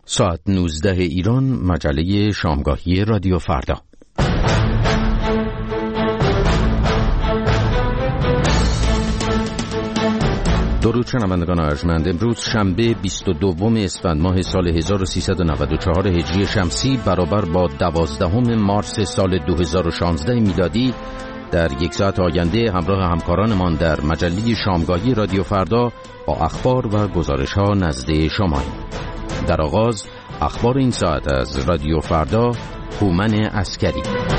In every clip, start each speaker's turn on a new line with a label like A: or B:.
A: ساعت 19 ایران، مجله شامگاهی رادیو فردا. درود شنوندگان ارجمند. امروز شنبه 22 اسفند ماه سال 1394 هجری شمسی برابر با 12 مارس سال 2016 میلادی در یک ساعت آینده همراه همکارانمان در مجله شامگاهی رادیو فردا با اخبار و گزارش‌ها نزد شماییم. در آغاز اخبار این ساعت از رادیو فردا. هومن عسکری.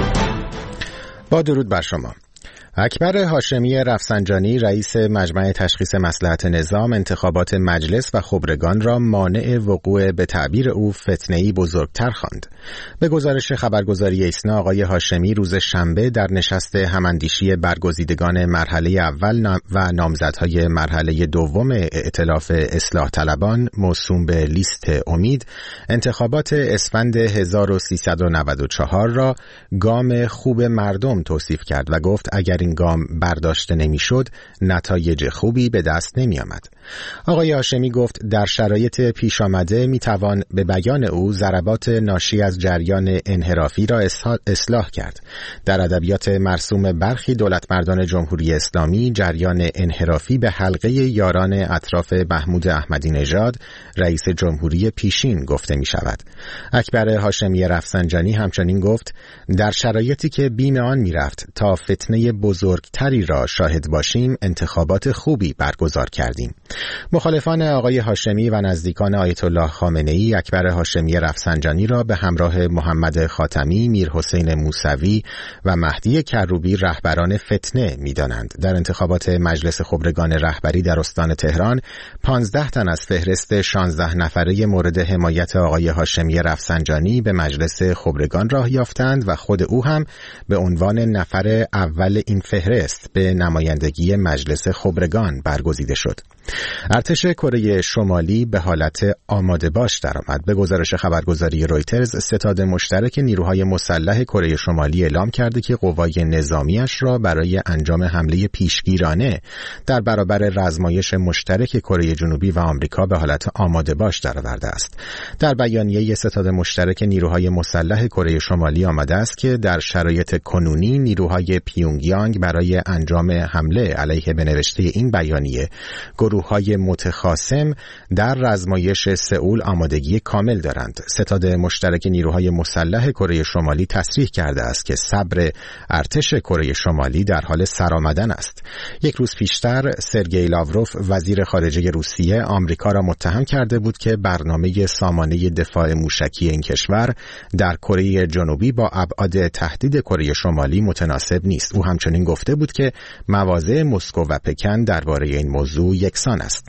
B: با درود بر شما. اکبر هاشمی رفسنجانی رئیس مجمع تشخیص مصلحت نظام انتخابات مجلس و خبرگان را مانع وقوع به تعبیر او فتنه‌ای بزرگتر خواند. به گزارش خبرگزاری ایسنا آقای هاشمی روز شنبه در نشست هماندیشی برگزیدگان مرحله اول و نامزدهای مرحله دوم ائتلاف اصلاح طلبان موسوم به لیست امید انتخابات اسفند 1394 را گام خوب مردم توصیف کرد و گفت اگر این گام برداشته نمیشد نتایج خوبی به دست نمی آمد. آقای هاشمی گفت در شرایط پیش آمده می توان به بیان او ضربات ناشی از جریان انحرافی را اصلاح کرد. در ادبیات مرسوم برخی دولتمردان جمهوری اسلامی جریان انحرافی به حلقه یاران اطراف محمود احمدی نژاد رئیس جمهوری پیشین گفته می شود. اکبر هاشمی رفسنجانی همچنین گفت در شرایطی که بیم آن می رفت تا فتنه بزرگتری را شاهد باشیم انتخابات خوبی برگزار کردیم. مخالفان آقای هاشمی و نزدیکان آیت الله خامنه‌ای اکبر هاشمی رفسنجانی را به همراه محمد خاتمی، میرحسین موسوی و مهدی کروبی رهبران فتنه می‌دانند. در انتخابات مجلس خبرگان رهبری در استان تهران 15 تن از فهرست 16 نفره مورد حمایت آقای هاشمی رفسنجانی به مجلس خبرگان راه یافتند و خود او هم به عنوان نفر اول این فهرست به نمایندگی مجلس خبرگان برگزیده شد. ارتش کره شمالی به حالت آماده باش درآمد. به گزارش خبرگزاری رویترز ستاد مشترک نیروهای مسلح کره شمالی اعلام کرده که قوای نظامیش را برای انجام حمله پیشگیرانه در برابر رزمایش مشترک کره جنوبی و آمریکا به حالت آماده باش درآورده است. در بیانیه ستاد مشترک نیروهای مسلح کره شمالی آمده است که در شرایط کنونی نیروهای پیونگیانگ برای انجام حمله علیه به نوشته این بیانیه گروه‌های متخاصم در رزمایش سئول آمادگی کامل دارند. ستاد مشترک نیروهای مسلح کره شمالی تصریح کرده است که صبر ارتش کره شمالی در حال سرآمدن است. یک روز پیشتر سرگئی لاوروف وزیر خارجه روسیه آمریکا را متهم کرده بود که برنامه سامانه دفاع موشکی این کشور در کره جنوبی با ابعاد تهدید کره شمالی متناسب نیست. او همچنین گفته بود که مواضع مسکو و پکن درباره این موضوع یکسان است.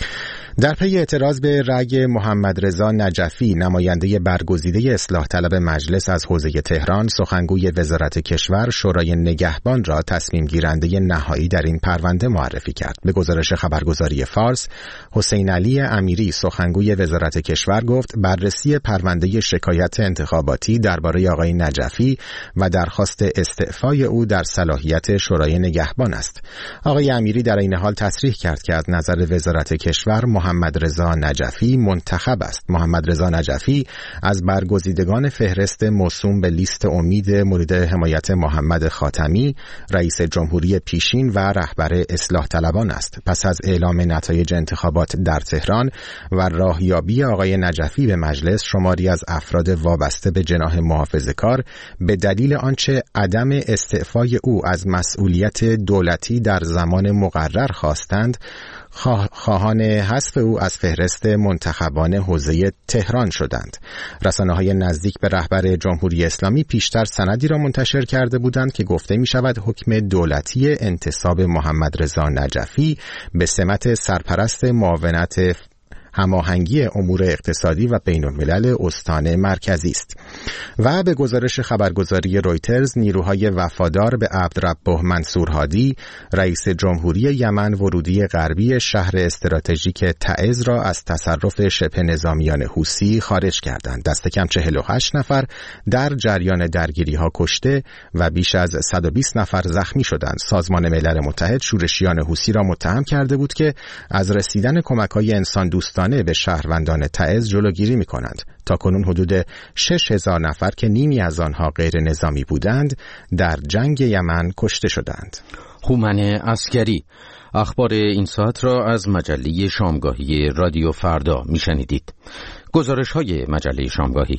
B: در پی اعتراض به رأی محمد رضا نجفی نماینده برگزیده اصلاح طلب مجلس از حوزه تهران سخنگوی وزارت کشور شورای نگهبان را تصمیم گیرنده نهایی در این پرونده معرفی کرد. به گزارش خبرگزاری فارس حسین علی امیری سخنگوی وزارت کشور گفت بررسی پرونده شکایت انتخاباتی درباره آقای نجفی و درخواست استعفای او در صلاحیت شورای نگهبان است. آقای امیری در این حال تصریح کرد که از نظر وزارت کشور محمد رضا نجفی منتخب است. محمد رضا نجفی از برگزیدگان فهرست موسوم به لیست امید مورد حمایت محمد خاتمی رئیس جمهوری پیشین و رهبر اصلاح طلبان است. پس از اعلام نتایج انتخابات در تهران و راهیابی آقای نجفی به مجلس شماری از افراد وابسته به جناح محافظه‌کار به دلیل آنچه عدم استعفای او از مسئولیت دولتی در زمان مقرر خواستند خواهان حذف او از فهرست منتخبان حوزه تهران شدند. رسانه‌های نزدیک به رهبر جمهوری اسلامی پیشتر سندی را منتشر کرده بودند که گفته می شود حکم دولتی انتصاب محمد رضا نجفی به سمت سرپرست معاونت هماهنگی امور اقتصادی و بین الملل استان مرکزی است. و به گزارش خبرگزاری رویترز نیروهای وفادار به عبدربه منصور هادی رئیس جمهوری یمن ورودی غربی شهر استراتژیک تعز را از تصرف شبه نظامیان حوثی خارج کردند. دست کم 48 نفر در جریان درگیری‌ها کشته و بیش از 120 نفر زخمی شدند. سازمان ملل متحد شورشیان حوثی را متهم کرده بود که از رسیدن کمک‌های انسان دوستانه رسانه به شهروندان تعز جلوگیری می‌کنند. تاکنون حدود 6000 نفر که نیمی از آنها غیر نظامی بودند در جنگ یمن کشته شدند.
A: هومن عسکری. اخبار این ساعت را از مجله شامگاهی رادیو فردا میشنیدید. گزارش‌های مجله شامگاهی.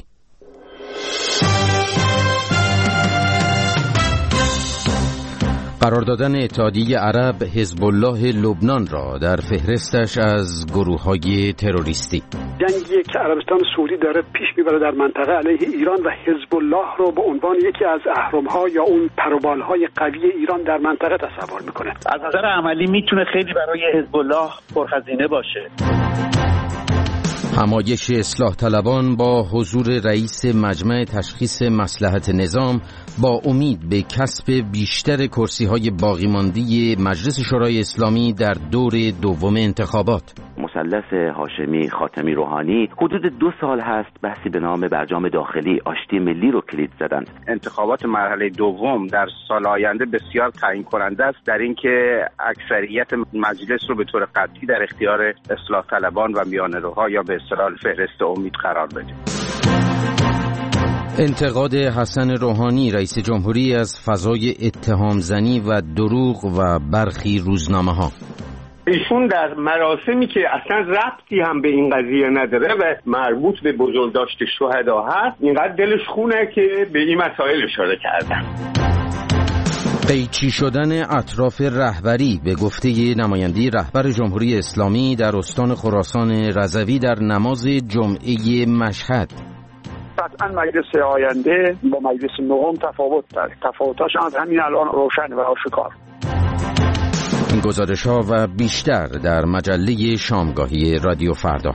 A: قرار دادن اتحادیه عرب حزب الله لبنان را در فهرستش از گروه‌های تروریستی.
C: جنگی که عربستان سعودی داره پیش میبره در منطقه علیه ایران و حزب الله رو به عنوان یکی از اهرم‌ها یا اون پروبال‌های قوی ایران در منطقه تصور میکنه.
D: از نظر عملی میتونه خیلی برای حزب الله پرهزینه باشه.
A: همایش اصلاح طلبان با حضور رئیس مجمع تشخیص مصلحت نظام با امید به کسب بیشتر کرسی‌های باقی مانده مجلس شورای اسلامی در دور دوم انتخابات.
E: مثلث هاشمی خاتمی روحانی حدود 2 سال هست بحثی به نام برجام داخلی آشتی ملی رو کلید زدند.
F: انتخابات مرحله دوم در سال آینده بسیار تعیین کننده است در اینکه اکثریت مجلس رو به طور قطعی در اختیار اصلاح طلبان و میانه‌روها یا به اصطلاح فهرست امید قرار بده.
A: انتقاد حسن روحانی رئیس جمهوری از فضای اتهام زنی و دروغ و برخی روزنامه‌ها.
G: ایشون در مراسمی که اصلا ربطی هم به این قضیه نداره و مربوط به بزرگداشت شهدا هست اینقدر دلش خونه که به این مسائل اشاره کردن.
A: قیچی شدن اطراف رهبری به گفته نماینده رهبر جمهوری اسلامی در استان خراسان رضوی در نماز جمعه مشهد.
C: قطعا مجلس آینده با مجلس نهم تفاوت داره. تفاوتاش از همین الان روشن و آشکار.
A: این گزارش‌ها و بیشتر در مجله شامگاهی رادیو فردا.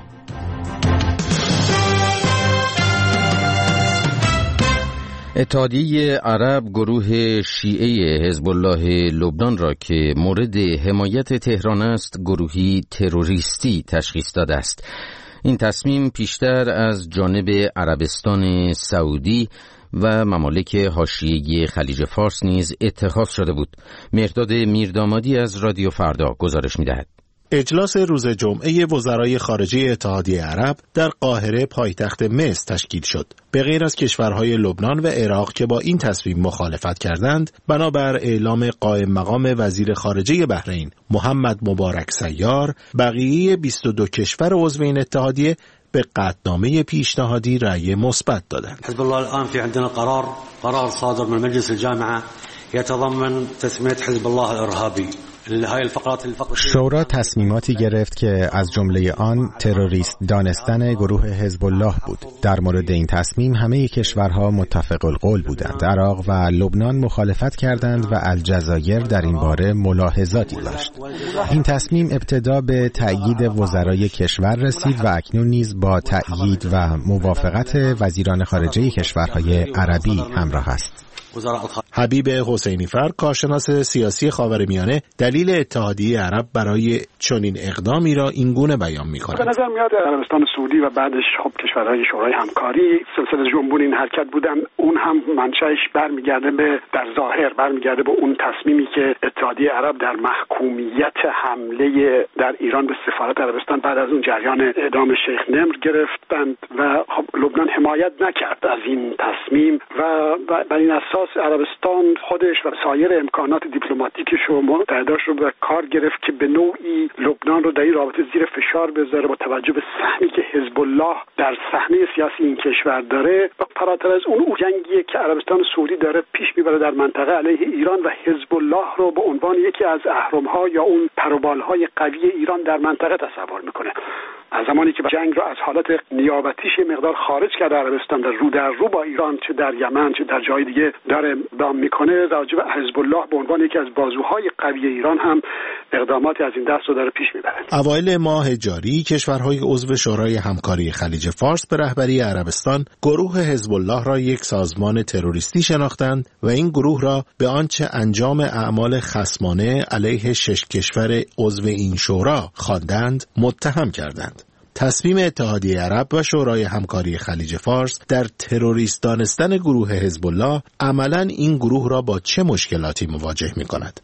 A: اتحادیه عرب گروه شیعه حزب الله لبنان را که مورد حمایت تهران است گروهی تروریستی تشخیص داده است. این تصمیم پیشتر از جانب عربستان سعودی و ممالک حاشیه خلیج فارس نیز اتخاذ شده بود. مهرداد میردامادی از رادیو فردا گزارش می‌دهد.
H: اجلاس روز جمعه وزرای خارجه اتحادیه عرب در قاهره پایتخت مصر تشکیل شد. به غیر از کشورهای لبنان و عراق که با این تصمیم مخالفت کردند، بنابر اعلام قائم مقام وزیر خارجه بحرین محمد مبارک سیار، بقیه 22 کشور عضو این اتحادیه به قطعنامه پیشنهادی رأی مثبت دادند.
I: حزب الله الآن في عندنا قرار صادر من مجلس الجامعة يتضمن تسمية حزب الله الإرهابي.
B: شورا تصمیماتی گرفت که از جمله آن تروریست دانستن گروه حزب الله بود. در مورد این تصمیم همه کشورها متفق القول بودند. عراق و لبنان مخالفت کردند و الجزایر در این باره ملاحظاتی داشت. این تصمیم ابتدا به تأیید وزرای کشور رسید و اکنون نیز با تأیید و موافقت وزیران خارجه کشورهای عربی همراه است.
H: حبیب حسینی فر، کارشناس سیاسی خاورمیانه، دلیل اتحادیه عرب برای چنین اقدامی را اینگونه بیان می‌کند.
C: به نظر میاد عربستان سعودی و بعدش خب کشورهای شورای همکاری سلسله جنبون این حرکت بودن. اون هم منشأش برمیگرده به در ظاهر برمیگرده به اون تصمیمی که اتحادیه عرب در محکومیت حمله در ایران به سفارت عربستان بعد از اون جریان اعدام شیخ نمر گرفتند و خب لبنان حمایت نکرد از این تصمیم و بر این اساس عربستان خودش و سایر امکانات دیپلماتیکش و متحداش رو به کار گرفت که به نوعی لبنان رو در این رابطه زیر فشار بذاره با توجه به سهمی که حزب الله در صحنه سیاسی این کشور داره و فراتر از اون جنگی که عربستان سعودی داره پیش میبره در منطقه علیه ایران و حزب الله رو به عنوان یکی از اهرم‌ها یا اون پروبال‌های قوی ایران در منطقه تصور میکنه. از زمانی که جنگ رو از حالت نیابتیش مقدار خارج کرده عربستان در رو با ایران چه در یمن چه در جای دیگه داره اقدام میکنه، راجع به حزب الله به عنوان یکی از بازوهای قوی ایران هم اقداماتی از این دست رو داره پیش میبره.
H: اوایل ماه جاری کشورهای عضو شورای همکاری خلیج فارس به رهبری عربستان گروه حزب الله را یک سازمان تروریستی شناختند و این گروه را به آنچه انجام اعمال خصمانه علیه 6 کشور عضو این شورا خواندند متهم کردند. تصمیم اتحادیه عرب و شورای همکاری خلیج فارس در تروریست دانستن گروه حزب الله عملاً این گروه را با چه مشکلاتی مواجه می کند؟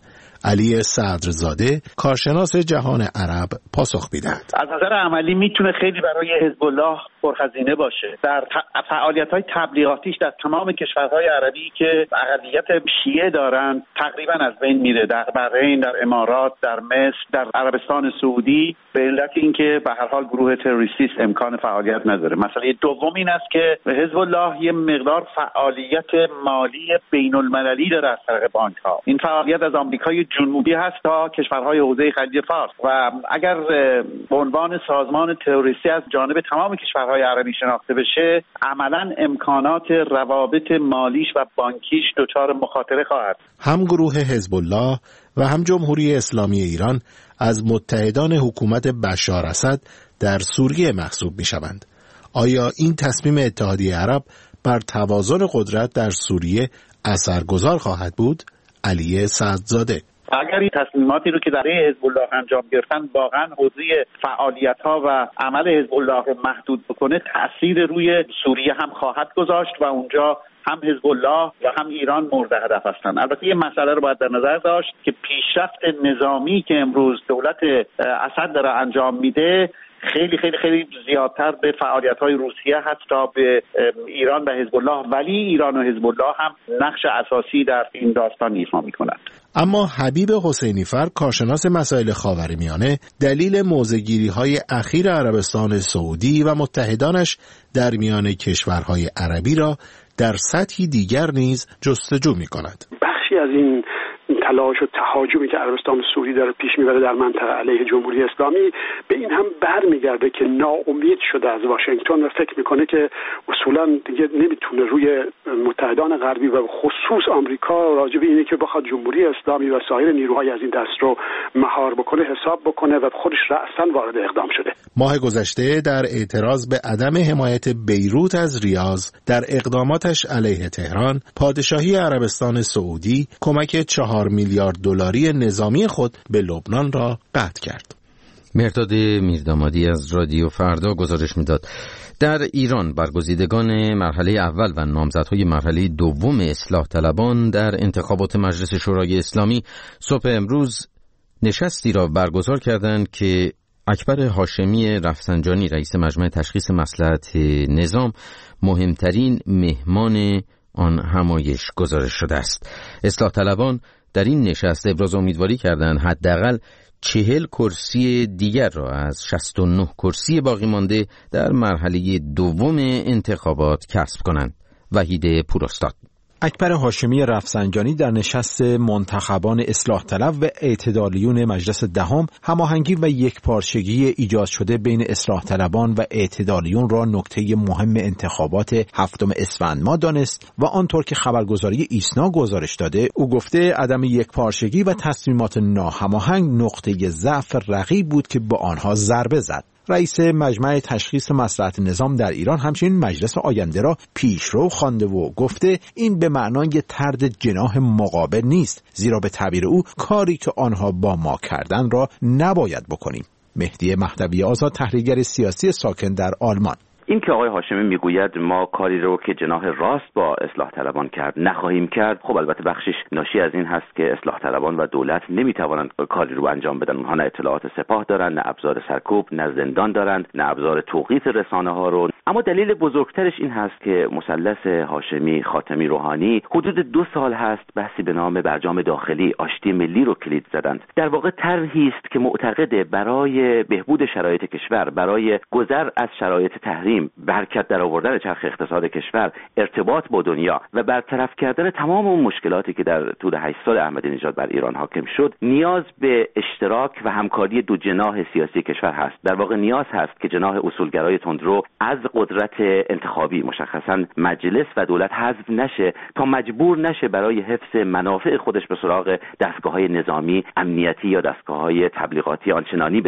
H: علی صدرزاده کارشناس جهان عرب پاسخ می‌دهد.
D: از نظر عملی میتونه خیلی برای حزب الله پرخزینه باشه. در فعالیت‌های تبلیغاتیش در تمام کشورهای عربی که اقلیت شیعه دارن تقریبا از بین میره، در بحرین، در امارات، در مصر، در عربستان سعودی، به علت اینکه به هر حال گروه تروریستی امکان فعالیت نداره. مسئله دوم این است که حزب الله یه مقدار فعالیت مالی بین‌المللی داره از طریق بانک‌ها. این فعالیت از آمریکای جنوبی هست تا کشورهای حوزه خلیج فارس و اگر به عنوان سازمان تروریستی از جانب تمام کشورهای عربی شناخته بشه، عملاً امکانات روابط مالیش و بانکیش دچار مخاطره خواهد.
H: هم گروه حزب الله و هم جمهوری اسلامی ایران از متحدان حکومت بشار اسد در سوریه محسوب می‌شوند. آیا این تصمیم اتحادیه عرب بر توازن قدرت در سوریه اثرگذار خواهد بود؟ علی صدرزاده:
D: اگر این تصمیماتی رو که در حزب الله انجام گرفتن واقعا حوزه فعالیت‌ها و عمل حزب الله رو محدود بکنه، تأثیر روی سوریه هم خواهد گذاشت و اونجا هم حزب الله و هم ایران مورد هدف هستند. البته یه مسئله رو باید در نظر داشت که پیشرفت نظامی که امروز دولت اسد داره انجام میده خیلی خیلی خیلی زیادتر به فعالیت‌های روسیه هست تا به ایران و حزب الله، ولی ایران و حزب الله هم نقش اساسی در این داستان ایفا می‌کنند.
H: اما حبیب حسینیفر کارشناس مسائل خاورمیانه دلیل موضع‌گیری‌های اخیر عربستان سعودی و متحدانش در میان کشورهای عربی را در سطحی دیگر نیز جستجو می‌کند.
C: بخشی از این تلاش و تهاجمی که عربستان سعودی داره پیش میبره در منطقه علیه جمهوری اسلامی به این هم برمیگرده که ناامید شده از واشنگتن و فکر میکنه که اصولا دیگه نمیتونه روی متحدان غربی و خصوص آمریکا راجع به اینه که بخواد جمهوری اسلامی و سایر نیروهای از این دست رو مهار بکنه حساب بکنه و خودش رأساً وارد اقدام شده.
H: ماه گذشته در اعتراض به عدم حمایت بیروت از ریاض در اقداماتش علیه تهران، پادشاهی عربستان سعودی کمک 4 میلیارد دلاری نظامی خود به لبنان را قطع کرد.
A: مرداد میردامادی از رادیو فردا گزارش میداد. در ایران برگزیدگان مرحله اول و نامزدهای مرحله دوم اصلاح طلبان در انتخابات مجلس شورای اسلامی صبح امروز نشستی را برگزار کردند که اکبر هاشمی رفسنجانی رئیس مجمع تشخیص مصلحت نظام مهمترین مهمان آن همایش گزارش شده است. اصلاح طلبان در این نشست ابراز امیدواری کردند حداقل 40 کرسی دیگر را از 69 کرسی باقی مانده در مرحله دوم انتخابات کسب کنند. وحید پوراستاد:
J: اکبر هاشمی رفسنجانی در نشست منتخبان اصلاح طلب و اعتدالیون مجلس دهم هماهنگی و یکپارچگی ایجاد شده بین اصلاح طلبان و اعتدالیون را نکته مهم انتخابات 7 اسفند ماه دانست و آنطور که خبرگزاری ایسنا گزارش داده، او گفته عدم یکپارچگی و تصمیمات ناهماهنگ نقطه ضعف رقیب بود که با آنها ضربه زد. رئیس مجمع تشخیص مصلحت نظام در ایران همچنین مجلس آینده را پیشرو خوانده و گفته این به معنای طرد جناح مقابل نیست، زیرا به تعبیر او کاری که آنها با ما کردن را نباید بکنیم. مهدی مهدوی آزاد، تحلیلگر سیاسی ساکن در آلمان:
E: این که آقای هاشمی میگوید ما کاری رو که جناح راست با اصلاح طلبان کرد نخواهیم کرد، خب البته بخشش ناشی از این هست که اصلاح طلبان و دولت نمیتوانند کاری رو انجام بدن. اونها نه اطلاعات سپاه دارن، نه ابزار سرکوب، نه زندان دارند، نه ابزار توقیف رسانه ها رو. اما دلیل بزرگترش این هست که مثلث هاشمی خاتمی روحانی حدود 2 سال هست بحثی به نام برجام داخلی آشتی ملی رو کلید زدند. در واقع طرحی است که معتقده برای بهبود شرایط کشور، برای گذر از شرایط تحریم، به حرکت در آوردن چرخ اقتصاد کشور، ارتباط با دنیا و برطرف کردن تمام اون مشکلاتی که در طول 8 سال احمدی نژاد بر ایران حاکم شد، نیاز به اشتراک و همکاری دو جناح سیاسی کشور هست. در واقع نیاز هست که جناح اصولگرای تندرو از قدرت انتخابی مشخصاً مجلس و دولت حذف نشه تا مجبور نشه برای حفظ منافع خودش به سراغ دستگاه‌های نظامی، امنیتی یا دستگاه‌های تبلیغاتی آنچنانی بره.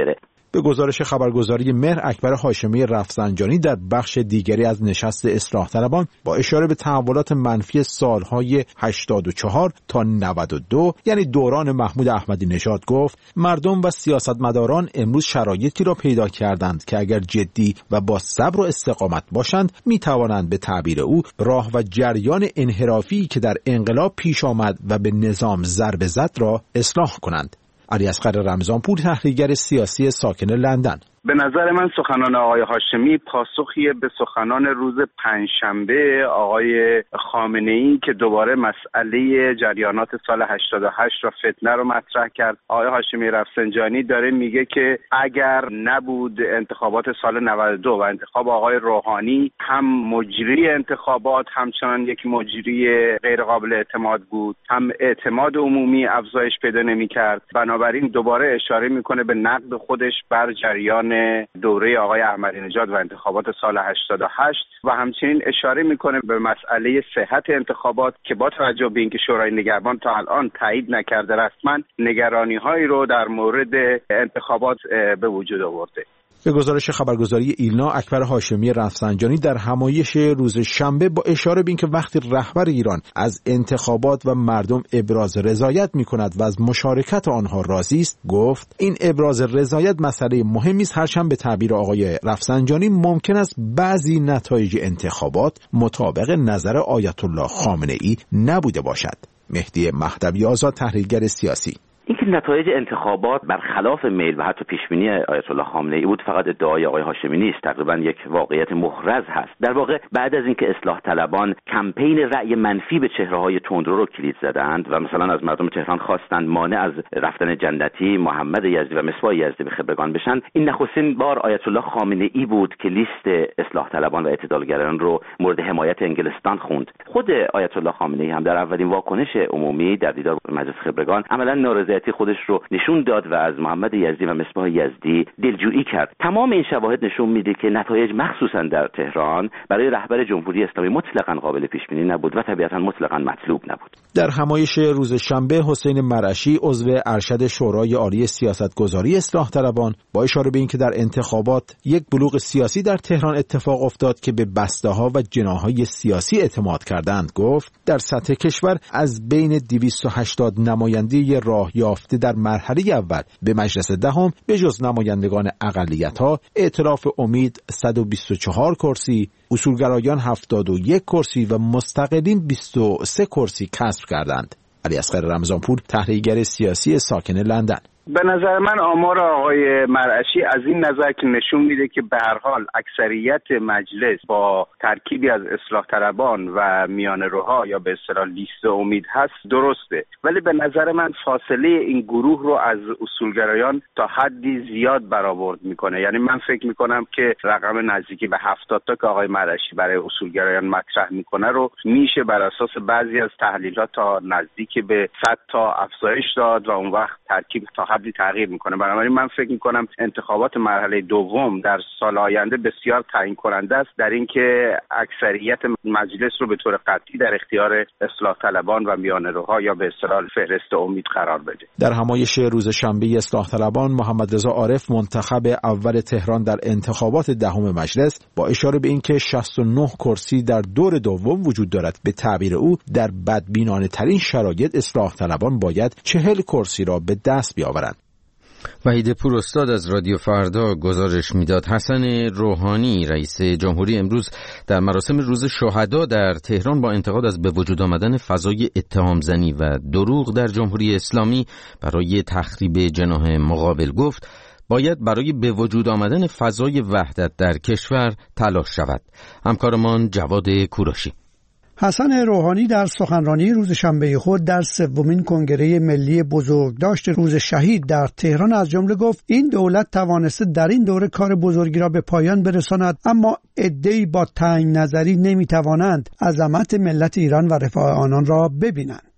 J: به گزارش خبرگزاری مهر، اکبر هاشمی رفسنجانی در بخش دیگری از نشست اصلاح طلبان با اشاره به تحولات منفی سالهای 84 تا 92 یعنی دوران محمود احمدی نژاد گفت مردم و سیاستمداران امروز شرایطی را پیدا کردند که اگر جدی و با صبر و استقامت باشند می توانند به تعبیر او راه و جریان انحرافی که در انقلاب پیش آمد و به نظام ضربه زد را اصلاح کنند. علیاصغر رمضانپور، تحلیلگر سیاسی ساکن لندن:
F: به نظر من سخنان آقای هاشمی پاسخی به سخنان روز پنجشنبه آقای خامنه‌ای که دوباره مسئله جریانات سال 88 را فتنه رو مطرح کرد. آقای هاشمی رفسنجانی داره میگه که اگر نبود انتخابات سال 92 و انتخاب آقای روحانی، هم مجری انتخابات همچنان یک مجری غیر قابل اعتماد بود، هم اعتماد عمومی افزایش پیدا نمی‌کرد. بنابراین دوباره اشاره میکنه به نقد خودش بر جریان دوره آقای احمدی نژاد و انتخابات سال 88 و همچنین اشاره میکنه به مسئله صحت انتخابات که با توجه به اینکه شورای نگهبان تا الان تایید نکرده رسما نگرانی‌هایی رو در مورد انتخابات به وجود آورده.
J: به گزارش خبرگزاری ایلنا، اکبر هاشمی رفسنجانی در همایش روز شنبه با اشاره به اینکه وقتی رهبر ایران از انتخابات و مردم ابراز رضایت می‌کند و از مشارکت آنها راضی است، گفت این ابراز رضایت مسئله مهمی است، هرچند به تعبیر آقای رفسنجانی ممکن است بعضی نتایج انتخابات مطابق نظر آیت الله خامنه‌ای نبوده باشد. مهدی مهدوی آزاد، تحلیلگر سیاسی:
E: اینکه نتایج انتخابات برخلاف میل و حتی پیشبینی آیت الله خامنه‌ای بود فقط ادعای آقای هاشمی نیست، تقریبا یک واقعیت محرز هست. در واقع بعد از اینکه اصلاح طلبان کمپین رأی منفی به چهره‌های تندرو رو کلید زدند و مثلا از مردم تهران خواستند مانع از رفتن جنتی، محمد یزدی و مصباح یزدی به خبرگان بشن، این نخستین بار آیت الله خامنه‌ای بود که لیست اصلاح طلبان و اعتدالگرایان رو مورد حمایت انگلستان خوند. خود آیت الله خامنه‌ای هم در اولین واکنش عمومی در دیدار مجلس خبرگان عملاً نارضایتی خودش رو نشون داد و از محمد یزدی و مصباح یزدی دلجویی کرد. تمام این شواهد نشون میده که نتایج مخصوصا در تهران برای رهبر جمهوری اسلامی مطلقاً قابل پیش بینی نبود و طبیعتاً مطلقاً مطلوب نبود.
J: در همایش روز شنبه، حسین مرعشی، عضو ارشد شورای عالی سیاستگذاری اصلاح طلبان، با اشاره به اینکه در انتخابات یک بلوغ سیاسی در تهران اتفاق افتاد که به بسته‌ها و جناح‌های سیاسی اعتماد کردند، گفت در سطح کشور از بین 280 نماینده راه یافته در مرحله اول به مجلس دهم به جز نمایندگان اقلیت‌ها، ائتلاف امید 124 کرسی، اصولگرایان 71 کرسی و مستقلین 23 کرسی کسب کردند. علیاصغر رمضانپور، تحلیلگر سیاسی ساکن لندن:
F: به نظر من آمار آقای مرعشی از این نظر که نشون میده که به هر حال اکثریت مجلس با ترکیبی از اصلاح طلبان و میانه‌روها یا به اصطلاح لیست امید هست درسته، ولی به نظر من فاصله این گروه رو از اصولگرایان تا حدی زیاد برآورد میکنه. یعنی من فکر میکنم که رقم نزدیکی به 70 تا که آقای مرعشی برای اصولگرایان مطرح میکنه رو میشه بر اساس بعضی از تحلیلات تا نزدیک به 100 تا افزایش داد و اون وقت ترکیب تا تغییر میکنه. بنابراین من فکر میکنم انتخابات مرحله دوم در سال آینده بسیار تعیین کننده است در اینکه اکثریت مجلس رو به طور قطعی در اختیار اصلاح طلبان و میانه‌روها یا به اصطلاح فهرست امید قرار بده.
J: در همایش روز شنبه اصلاح طلبان، محمد رضا عارف، منتخب اول تهران در انتخابات دهم مجلس، با اشاره به اینکه 69 کرسی در دور دوم وجود دارد، به تعبیر او در بدبینانه ترین شرایط اصلاح طلبان باید 40 کرسی را به دست بیاورند.
A: وحید پوراستاد از رادیو فردا گزارش میداد. حسن روحانی رئیس جمهوری امروز در مراسم روز شهدا در تهران با انتقاد از به وجود آمدن فضای اتهامزنی و دروغ در جمهوری اسلامی برای تخریب جناح مقابل گفت باید برای به وجود آمدن فضای وحدت در کشور تلاش شود. همکارمان جواد کوروشی:
K: حسن روحانی در سخنرانی روز شنبه خود در سومین کنگره ملی بزرگداشت روز شهید در تهران از جمله گفت این دولت توانسته در این دوره کار بزرگی را به پایان برساند، اما عده‌ای با تنگ نظری نمیتوانند عظمت ملت ایران و رفاه آنان را ببینند.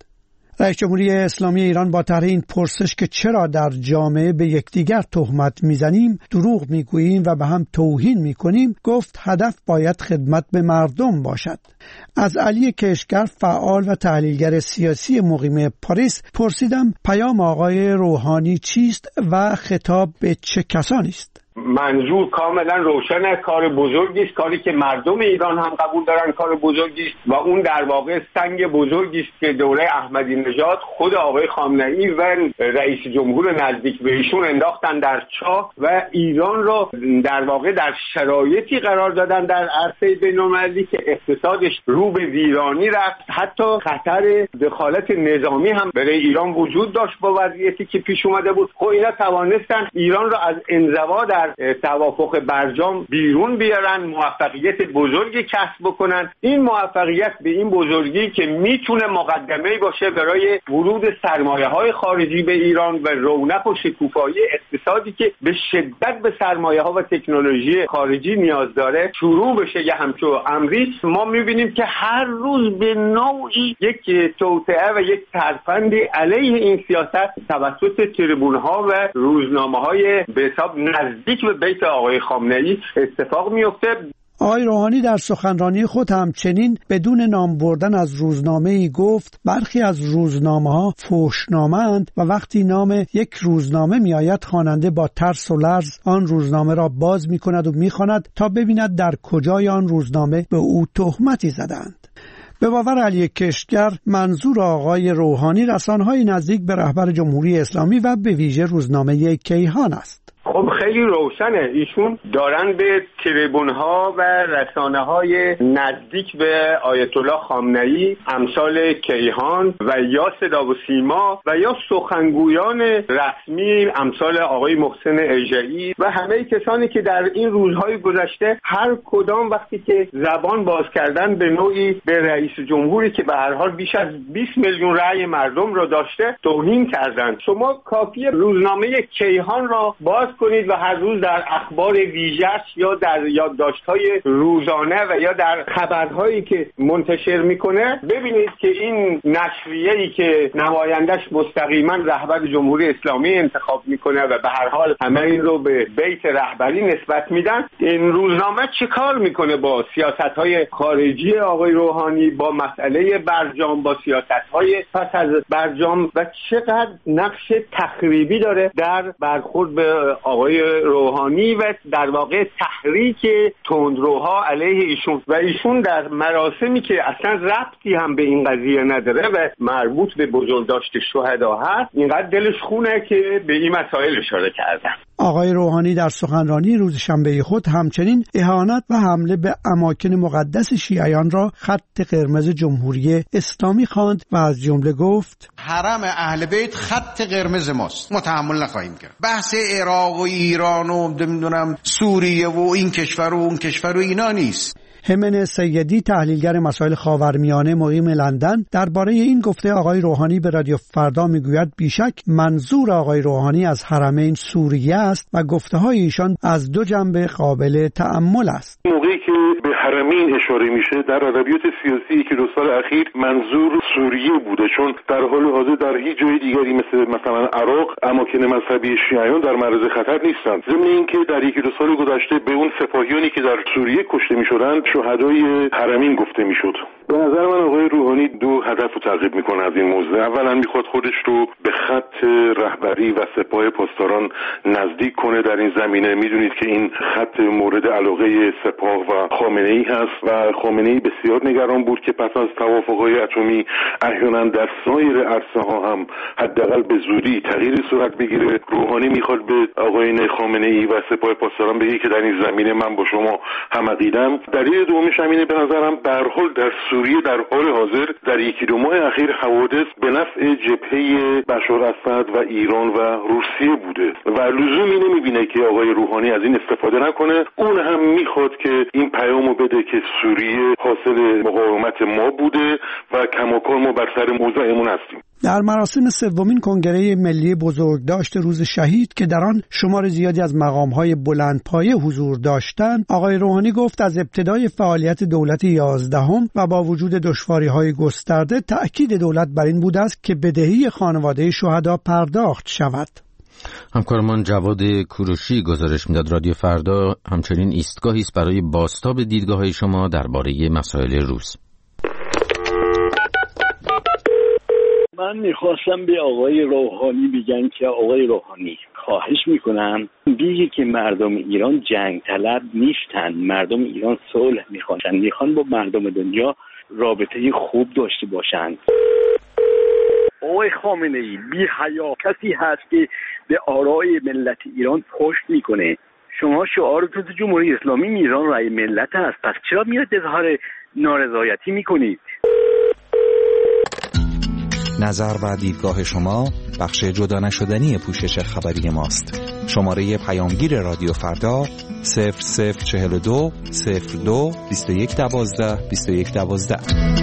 K: رئیس جمهوری اسلامی ایران با طرح این پرسش که چرا در جامعه به یکدیگر تهمت میزنیم، دروغ میگوییم و به هم توهین میکنیم، گفت هدف باید خدمت به مردم باشد. از علی کشگر، فعال و تحلیلگر سیاسی مقیم پاریس، پرسیدم پیام آقای روحانی چیست و خطاب به چه کسانی است؟
G: منظور کاملا روشنه، کار بزرگی است، کاری که مردم ایران هم قبول دارن کار بزرگی است و اون در واقع سنگ بزرگی است که دوره احمدی نژاد خود آقای خامنه‌ای و رئیس جمهور نزدیک به ایشون انداختن در چاه و ایران را در واقع در شرایطی قرار دادن در عرصه بین‌المللی که اقتصادش رو به ویرانی رفت. حتی خطر دخالت نظامی هم برای ایران وجود داشت با وضعیتی که پیش اومده بود. خب اینا توانستن ایران را از انزوا در توافق برجام بیرون بیارن، موفقیت بزرگی کسب بکنن. این موفقیت به این بزرگی که میتونه مقدمه‌ای باشه برای ورود سرمایه‌های خارجی به ایران و رونق و شکوفایی اقتصادی که به شدت به سرمایه‌ها و تکنولوژی خارجی نیاز داره شروع بشه. یه همچون امری ما میبینیم که هر روز به نوعی یک توطئه و یک ترفندی علیه این سیاست توسط تریبون‌ها و روزنامه‌های به حساب نزدیک به بیت آقای خامنه‌ای اتفاق میفته.
K: آقای روحانی در سخنرانی خود همچنین بدون نام بردن از روزنامه‌ای گفت برخی از روزنامه‌ها فحشنامه‌اند و وقتی نام یک روزنامه میآید خواننده با ترس و لرز آن روزنامه را باز می‌کند و می‌خواند تا ببیند در کجای آن روزنامه به او تهمتی زدند. به باور علی کشگر، منظور آقای روحانی رسانه‌های نزدیک به رهبر جمهوری اسلامی و به ویژه روزنامه کیهان است.
G: خب خیلی روشنه، ایشون دارن به تریبون‌ها و رسانه‌های نزدیک به آیت الله خامنه‌ای امثال کیهان و یا صدا و سیما و یا سخنگویان رسمی امثال آقای محسن اژه‌ای و همه کسانی که در این روزهای گذشته هر کدام وقتی که زبان باز کردن به نوعی به رئیس جمهوری که به هر حال بیش از 20 میلیون رأی مردم را داشته توهین کردند. شما کافیه روزنامه کیهان را باز کنید و هر روز در اخبار ویژه‌اش یا در یادداشت‌های روزانه و یا در خبرهایی که منتشر میکنه ببینید که این نشریه‌ای که نمایندش مستقیما رهبر جمهوری اسلامی انتخاب میکنه و به هر حال همه این رو به بیت رهبری نسبت میدن، این روزنامه چه کار میکنه با سیاست‌های خارجی آقای روحانی، با مسئله برجام، با سیاست‌های پس از برجام و چقدر نقش تخریبی داره در برخورد به آقای روحانی و در واقع تحریک تندروها علیه ایشون و ایشون در مراسمی که اصلا ربطی هم به این قضیه نداره و مربوط به بزرگداشت شهدا هست اینقدر دلش خونه که به این مسائل اشاره کردن.
K: آقای روحانی در سخنرانی روز شنبه خود همچنین اهانت و حمله به اماکن مقدس شیعیان را خط قرمز جمهوری اسلامی خواند و از جمله گفت
L: حرم اهل بیت خط قرمز ماست، ما تحمل نخواهیم کرد. بحث عراق و ایران و نمیدونم سوریه و این کشور و اون کشور و اینا نیست.
K: همن سیدی، تحلیلگر مسائل خاورمیانه مقیم لندن، درباره این گفته آقای روحانی به رادیو فردا میگوید بیشک منظور آقای روحانی از حرمین سوریه است و گفته‌های ایشان از دو جنبه قابل تأمل است.
M: موقعی که به حرمین اشاره میشه در ادبیات سیاسی که دو سال اخیر منظور سوریه بوده، چون در حال حاضر در هیچ جای دیگری مثلا عراق اماکن مذهبی شیعیان در معرض خطر نیستند. ضمن اینکه در یکی دو سال گذشته به اون سپاهیانی که در سوریه کشته میشدند شهدای حرمین گفته میشد. به نظر من آقای روحانی دو هدف رو تعقیب میکنه از این موضوع. اولا میخواد خودش رو به خط رهبری و سپاه پاسداران نزدیک کنه در این زمینه. میدونید که این خط مورد علاقه سپاه و خامنه‌ای هست و خامنه‌ای بسیار نگران بود که پس از توافق‌های اتمی احیانا در سایر عرصه‌ها هم حداقل به زودی تغییری صورت بگیره. روحانی میخواد به آقایان خامنه‌ای و سپاه پاسداران بگه که در این زمینه من با شما هم عقیده‌ام. دلیل دومش همینه به نظرم به هر حال در سوریه در حال حاضر در یکی دو ماه اخیر حوادث به نفع جبهه بشار اسد و ایران و روسیه بوده و لزومی نمیبینه که آقای روحانی از این استفاده نکنه. اون هم میخواد که این پیامو بده که سوریه حاصل مقاومت ما بوده و کماکان ما بر سر موضعمون هستیم.
K: در مراسم سومین کنگره ملی بزرگداشت روز شهید که در آن شمار زیادی از مقام‌های بلندپایه حضور داشتند، آقای روحانی گفت از ابتدای فعالیت دولت 11 و با وجود دشواری‌های گسترده تأکید دولت بر این بوده است که بدهی خانواده شهدا پرداخت شود.
A: همکارمان جواد کوروشی گزارش میداد. رادیو فردا همچنین ایستگاهی است برای بازتاب دیدگاه‌های شما درباره مسائل روز.
N: من میخواستم به آقای روحانی بگم که آقای روحانی خواهش میکنم بگی که مردم ایران جنگ طلب نیستن، مردم ایران صلح میخوان با مردم دنیا رابطه خوب داشته باشند. آقای خامنه‌ای بی حیا کسی هست که به آرای ملت ایران پشت میکنه. شما شعارتون تو جمهوری اسلامی ایران رای ملت هست، پس چرا میاد اظهار نارضایتی میکنید؟
O: نظر و دیدگاه شما بخش جدا نشدنی پوشش خبری ماست. شماره پیامگیر رادیو فردا 0042 02 2112 2112.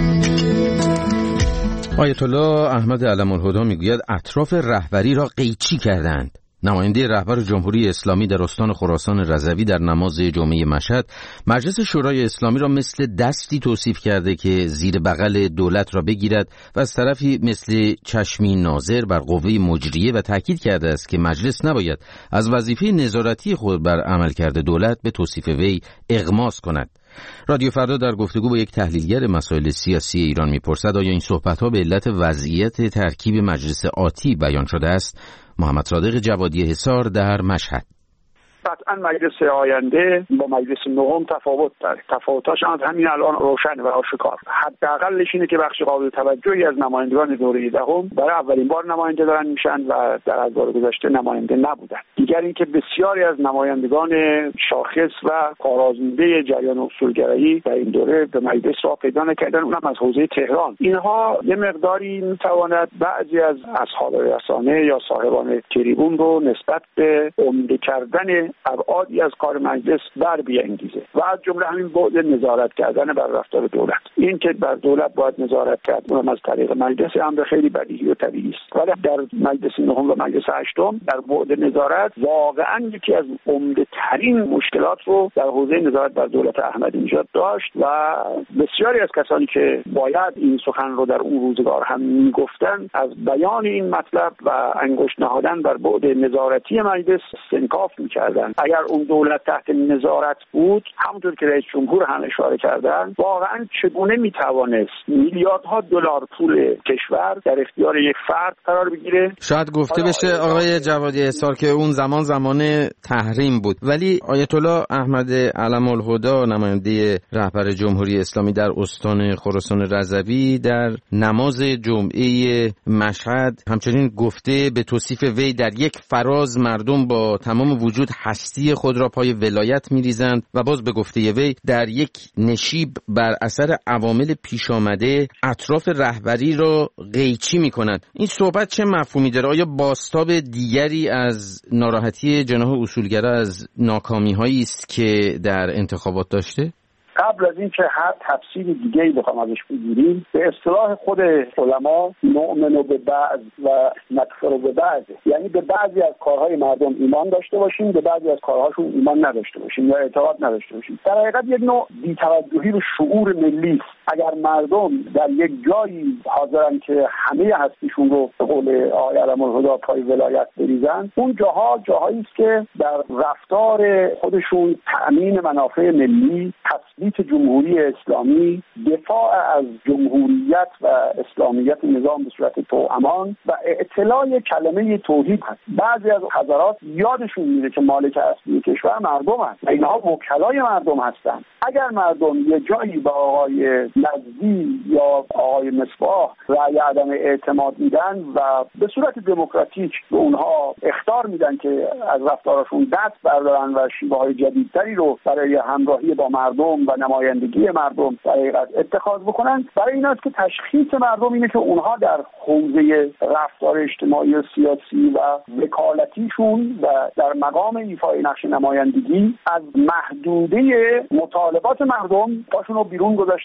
A: آیت الله احمد علم‌الهدی میگوید اطراف رهبری را قیچی کردند. نماینده رهبر جمهوری اسلامی در استان خراسان رضوی در نماز جمعه مشهد مجلس شورای اسلامی را مثل دستی توصیف کرده که زیر بغل دولت را بگیرد و از طرفی مثل چشمی ناظر بر قوه مجریه و تاکید کرده است که مجلس نباید از وظیفه نظارتی خود بر عملکرد دولت به توصیف وی اغماس کند. رادیو فردا در گفتگو با یک تحلیلگر مسائل سیاسی ایران میپرسد آیا این صحبت‌ها به علت وضعیت ترکیب مجلس آتی بیان شده است؟ محمد صادق جوادی حصار در مشهد.
C: قطعا مجلس آینده با مجلس نهم تفاوت داره. تفاوتاش از همین الان روشن و آشکار. حداقلش اینه که بخش قابل توجهی از نمایندگان دوره دهم برای اولین بار نماینده دارن میشن و در ادوار گذشته نماینده نبودن. دیگر اینکه بسیاری از نمایندگان شاخص و کارآزموده جریان اصولگرایی در این دوره به مجلس راه پیدا نکردن، اونم از حوزه تهران. اینها یه مقداری میتواند بعضی از اصحاب رسانه یا صاحبان تریبون رو نسبت به عمده کردن ابعادی از کار مجلس بر بیانگیزه و از جمله همین بعد نظارت کردن بر رفتار دولت. این که بر دولت باید نظارت کرد اونم از طریق مجلس امر خیلی بدیهی و طبیعی است، ولی در مجلس نهم و مجلس هشتم در بعد نظارت واقعا یکی از عمده ترین مشکلات رو در حوزه نظارت بر دولت احمدی نژاد داشت و بسیاری از کسانی که باید این سخن رو در اون روزگار هم میگفتن از بیان این مطلب و انگشت نهادن بر بعد نظارتی مجلس استنکاف میکردن. اگر اون دولت تحت نظارت بود، همونطور که رئیس جمهور هم اشاره کردن، واقعا چگونه میتوانست میلیاردها دلار پول کشور در اختیار یک فرد قرار بگیره؟
A: شاید گفته بشه آقای جوادی حصار که اون زمان تحریم بود، ولی آیت الله احمد علم‌الهدی نماینده رهبر جمهوری اسلامی در استان خراسان رضوی در نماز جمعه مشهد همچنین گفته به توصیف وی در یک فراز مردم با تمام وجود هستی خود را پای ولایت می‌ریزند و باز به گفته وی در یک نشیب بر اثر عوامل پیش آمده اطراف رهبری را قیچی می‌کنند. این صحبت چه مفهومی داره؟ آیا بازتاب دیگری از ناراحتی جناح اصولگرا از ناکامی‌هایی است که در انتخابات داشته؟
C: قبل از این که هر تفسیر دیگه‌ای بخوام ازش بگیریم، به اصطلاح خود علما نؤمن به بعض و نکفر به بعض، یعنی به بعضی از کارهای مردم ایمان داشته باشیم، به بعضی از کارهاشون ایمان نداشته باشیم یا اعتقاد نداشته باشیم. در حقیقت یک نوع بی‌توجهی به شعور ملی است. اگر مردم در یک جایی حاضرن که همه هستیشون رو به قول آقای علم‌الهدی پای ولایت بریزن، اون جاهایی است که در رفتار خودشون تأمین منافع ملی، تثبیت جمهوری اسلامی، دفاع از جمهوریت و اسلامیت نظام به صورت توامان و اعتلاء کلمه توحید هست. بعضی از حضرات یادشون میره که مالک اصلی کشور مردم هست و اینها وکلای مردم هستند. اگر مردم یه جایی با آقای نزدی یا آقای مصباح رأی عدم اعتماد میدن و به صورت دموکراتیک به اونها اخطار میدن که از رفتارشون دست بردارن و شیوه‌های جدیدتری رو برای همراهی با مردم و نمایندگی مردم در حقیقت اتخاذ بکنن، برای این است که تشخیص مردم اینه که اونها در حوزه رفتار اجتماعی و سیاسی و وکالتیشون و در مقام ایفای نقش نمایندگی از محدوده مطالبات مردم پاشون رو بیرون گذاشتن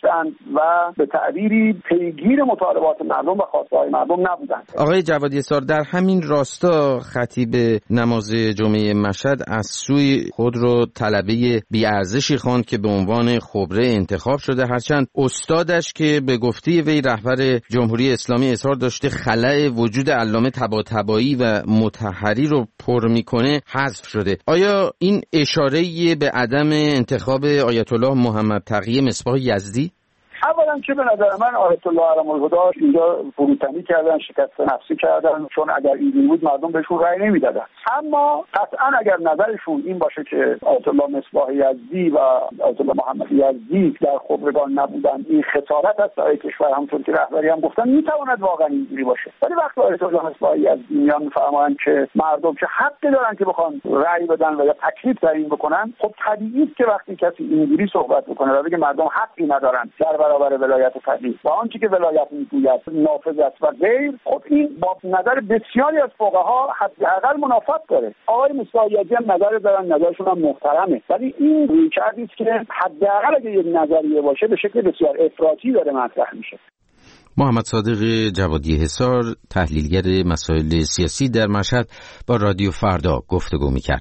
C: و به تعبیری پیگیر مطالبات مردم و خواسته‌های مردم نبودند.
A: آقای جوادی اسار، در همین راستا خطیب نماز جمعه مشهد از سوی خود رو طلبه بی‌ارزشی خواند که به عنوان خبره انتخاب شده، هرچند استادش که به گفته وی رهبر جمهوری اسلامی اصرار داشته خلأ وجود علامه طباطبایی و مطهری رو پر میکنه حذف شده. آیا این اشاره‌ای به عدم انتخاب آیت الله محمد تقی مصباح یزدی؟
C: اولا که به نظر من آیت الله علم الهدی اینجا فروتنی کردن، شکست نفسی کردن، چون اگر این بود مردم بهشون رأی نمیدادن. اما قطعا اگر نظرشون این باشه که آیت الله مصباح یزدی و آیت الله محمد یزدی در خبرگان نبودن این خسارت است برای کشور، همونطور که رهبری هم گفتن میتواند واقعا اینجوری باشه. ولی وقتی آیت الله مصباح یزدی میان میفرمایند که مردم که حق دارن که بخوان رأی بدن و یا تکلیف تعیین بکنن، خب طبیعیه که وقتی کسی اینجوری صحبت بکنه و بگه مردم حقی ندارن در برابر ولایت فقیه و آنچه که ولایت میگوید نافذ است و غیر، خب این با نظر بسیاری از فقها حداقل منافات داره. آقای مصباح یزدی هم نظر دارن، نظرشون هم محترمه، ولی این رویکردی است که حداقل اگه یک نظریه باشه به شکل بسیار افراطی داره مطرح میشه.
A: محمد صادق جوادی حصار، تحلیلگر مسائل سیاسی در مشهد، با رادیو فردا گفتگو میکرد.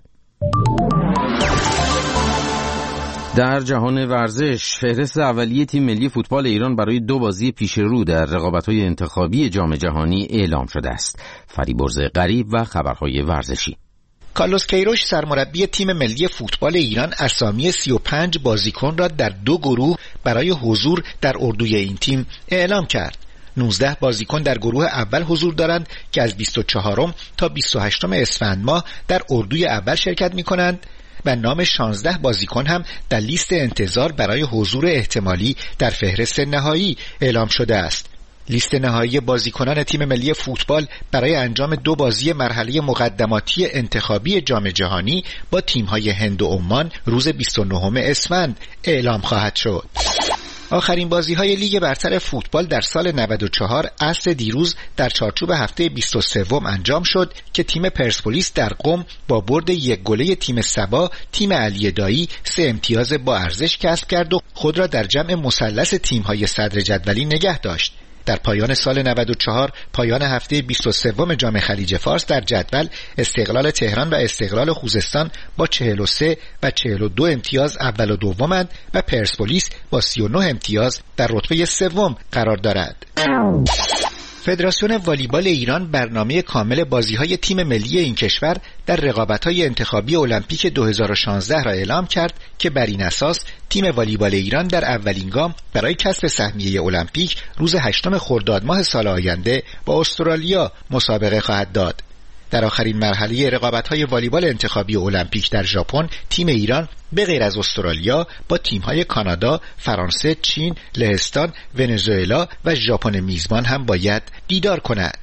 A: در جهان ورزش، فهرست اولیه تیم ملی فوتبال ایران برای 2 بازی پیش رو در رقابت‌های انتخابی جام جهانی اعلام شده است. فریبرز غریب و خبرهای ورزشی.
P: کارلوس کیروش سرمربی تیم ملی فوتبال ایران اسامی 35 بازیکن را در 2 گروه برای حضور در اردوی این تیم اعلام کرد. 19 بازیکن در گروه اول حضور دارند که از 24 تا 28 اسفند ماه در اردوی اول شرکت می‌کنند و نام 16 بازیکن هم در لیست انتظار برای حضور احتمالی در فهرست نهایی اعلام شده است. لیست نهایی بازیکنان تیم ملی فوتبال برای انجام 2 بازی مرحله مقدماتی انتخابی جام جهانی با تیم‌های هند و عمان روز 29 اسفند اعلام خواهد شد. آخرین بازی‌های لیگ برتر فوتبال در سال 94 عصر دیروز در چارچوب هفته 23 انجام شد که تیم پرسپولیس در قم با برد 1-0 تیم سبا تیم علی دایی 3 امتیاز با ارزش کسب کرد و خود را در جمع مثلث تیم‌های صدر جدولی نگه داشت. در پایان سال 94 پایان هفته 23 جام خلیج فارس در جدول استقلال تهران و استقلال خوزستان با 43 و 42 امتیاز اول و دومند و پرسپولیس با 39 امتیاز در رتبه 3 قرار دارد. فدراسیون والیبال ایران برنامه کامل بازی‌های تیم ملی این کشور در رقابت‌های انتخابی المپیک 2016 را اعلام کرد که بر این اساس تیم والیبال ایران در اولین گام برای کسب سهمیه المپیک روز 8 خرداد ماه سال آینده با استرالیا مسابقه خواهد داد. در آخرین مرحله رقابت‌های والیبال انتخابی المپیک در ژاپن، تیم ایران به غیر از استرالیا با تیم‌های کانادا، فرانسه، چین، لهستان، ونزوئلا و ژاپن میزبان هم باید دیدار کند.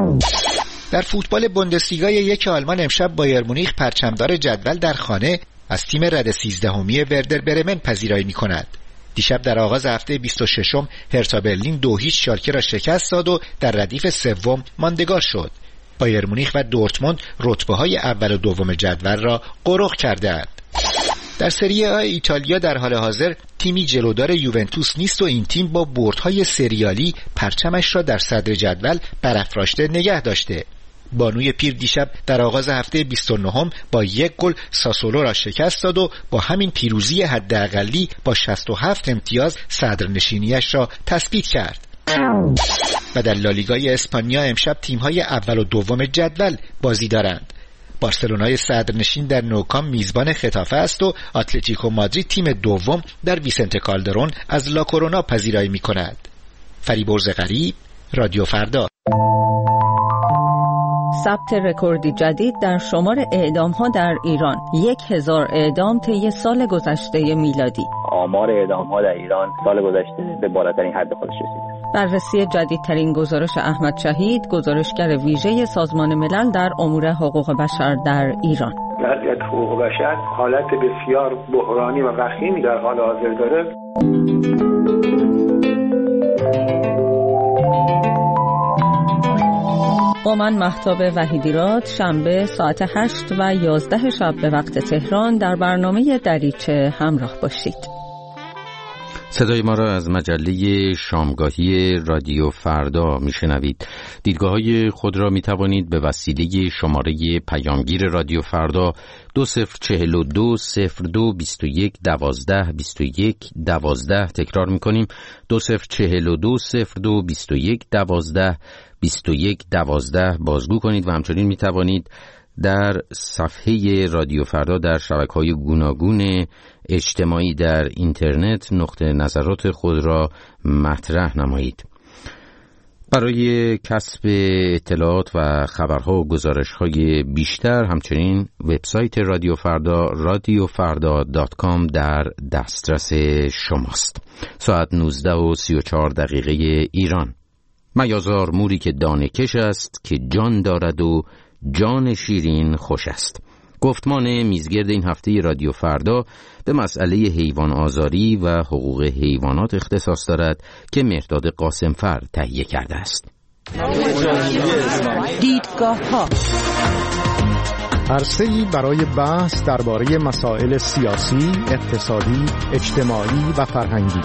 P: در فوتبال بوندسلیگا 1 آلمان امشب بایر مونیخ پرچمدار جدول در خانه از تیم رد 13 وردر برمن پذیرایی می‌کند. دیشب در آغاز هفته 26 هرتا برلین 2-0 شالکه را شکست داد و در ردیف 3 ماندگار شد. بایر مونیخ و دورتموند رتبه‌های اول و دوم جدول را غرق کردند. در سری آ ایتالیا در حال حاضر تیمی جلودار یوونتوس نیست و این تیم با بردهای سریالی پرچمش را در صدر جدول برافراشته نگه داشته. بانوی پیر دیشب در آغاز هفته 29 با 1 ساسولو را شکست داد و با همین پیروزی حداقلی با 67 امتیاز صدرنشینیش را تثبیت کرد. و در لالیگای اسپانیا امشب تیم‌های اول و دوم جدول بازی دارند. بارسلونای صدرنشین در نوکام میزبان خطافه است و اتلتیکو مادرید تیم دوم در ویسنته کالدرون از لاکورونا پذیرایی می‌کند. فریبرز غریب، رادیو فردا.
Q: ثبت رکوردی جدید در شمار اعدام‌ها در ایران، 1000 اعدام طی سال گذشته میلادی.
R: آمار اعدام‌ها در ایران سال گذشته به بالاترین حد خودش رسید.
Q: بررسی جدیدترین گزارش احمد شهید، گزارشگر ویژه سازمان ملل در امور حقوق بشر در ایران.
S: وضعیت حقوق بشر حالت بسیار بحرانی و وخیمی در حال حاضر داره.
Q: با من مهتاب وحیدیراد، شنبه ساعت 8 و 11 شب به وقت تهران در برنامه دریچه همراه باشید.
A: صدای ما را از مجله شامگاهی رادیو فردا میشنوید. دیدگاه‌های خود را میتوانید به وسیله شماره پیامگیر رادیو فردا 2042 02 21 12 21 12 تکرار میکنیم 2042 02 21 12 21 12 بازگو کنید و همچنین میتوانید در صفحه رادیو فردا در شبکه‌های گوناگون اجتماعی در اینترنت نقطه نظرات خود را مطرح نمایید. برای کسب اطلاعات و خبرها و گزارش‌های بیشتر همچنین وبسایت رادیو فردا radiofarda.com در دسترس شماست. ساعت 19:34 ایران. میازار موری که دانه کش است که جان دارد و جان شیرین خوش است. گفتمان میزگرد این هفته رادیو فردا به مسئله حیوان آزاری و حقوق حیوانات اختصاص دارد که مهرداد قاسمفر تهیه کرده است.
T: دیدگاه‌ها عرصه‌ای برای بحث درباره مسائل سیاسی، اقتصادی، اجتماعی و فرهنگی.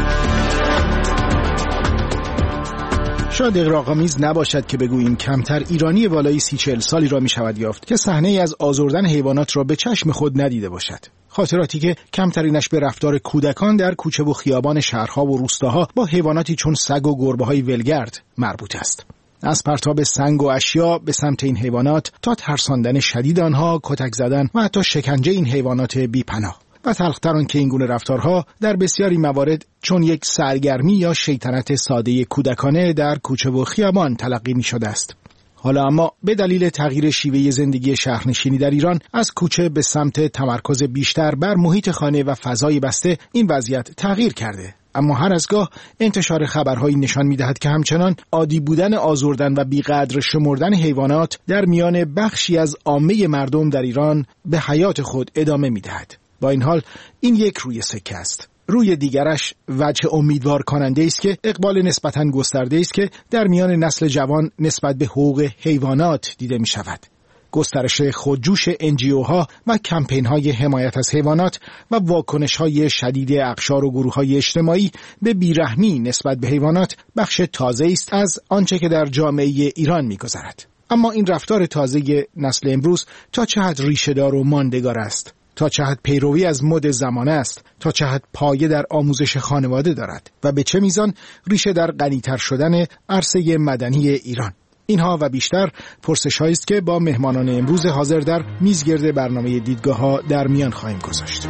U: شاید اغراق‌آمیز نباشد که بگوییم کمتر ایرانی بالای 30-40 سالی را می‌شود یافت که صحنه‌ای از آزردن حیوانات را به چشم خود ندیده باشد. خاطراتی که کمترینش به رفتار کودکان در کوچه و خیابان شهرها و روستاها با حیواناتی چون سگ و گربه‌های ولگرد مربوط است. از پرتاب سنگ و اشیا به سمت این حیوانات تا ترساندن شدید آنها، کتک زدن و حتی شکنجه این حیوانات بی‌پناه. و تلخ‌تر آن که این گونه رفتارها در بسیاری موارد چون یک سرگرمی یا شیطنت ساده کودکانه در کوچه و خیابان تلقی می‌شده است. حالا اما به دلیل تغییر شیوه زندگی شهرنشینی در ایران از کوچه به سمت تمرکز بیشتر بر محیط خانه و فضای بسته این وضعیت تغییر کرده. اما هر از گاه انتشار خبرهایی نشان می‌دهد که همچنان عادی بودن آزردن و بیقدر شمردن حیوانات در میان بخشی از عامه مردم در ایران به حیات خود ادامه می‌دهد. با این حال این یک روی سکه است. روی دیگرش وجه امیدوار کننده است که اقبال نسبتاً گسترده است که در میان نسل جوان نسبت به حقوق حیوانات دیده می شود. گسترش خودجوش NGOها و کمپین‌های حمایت از حیوانات و واکنش‌های شدید اقشار و گروه‌های اجتماعی به بیرحمی نسبت به حیوانات بخش تازه است از آنچه که در جامعه ایران می‌گذرد. اما این رفتار تازه نسل امروز تا چه حد ریشه‌دار و ماندگار است؟ تا چه حد پیروی از مد زمانه است، تا چه حد پایه در آموزش خانواده دارد و به چه میزان ریشه در غنی‌تر شدن عرصه مدنی ایران. اینها و بیشتر پرسش‌هایی است که با مهمانان امروز حاضر در میزگرد برنامه دیدگاه‌ها در میان خواهیم گذاشت.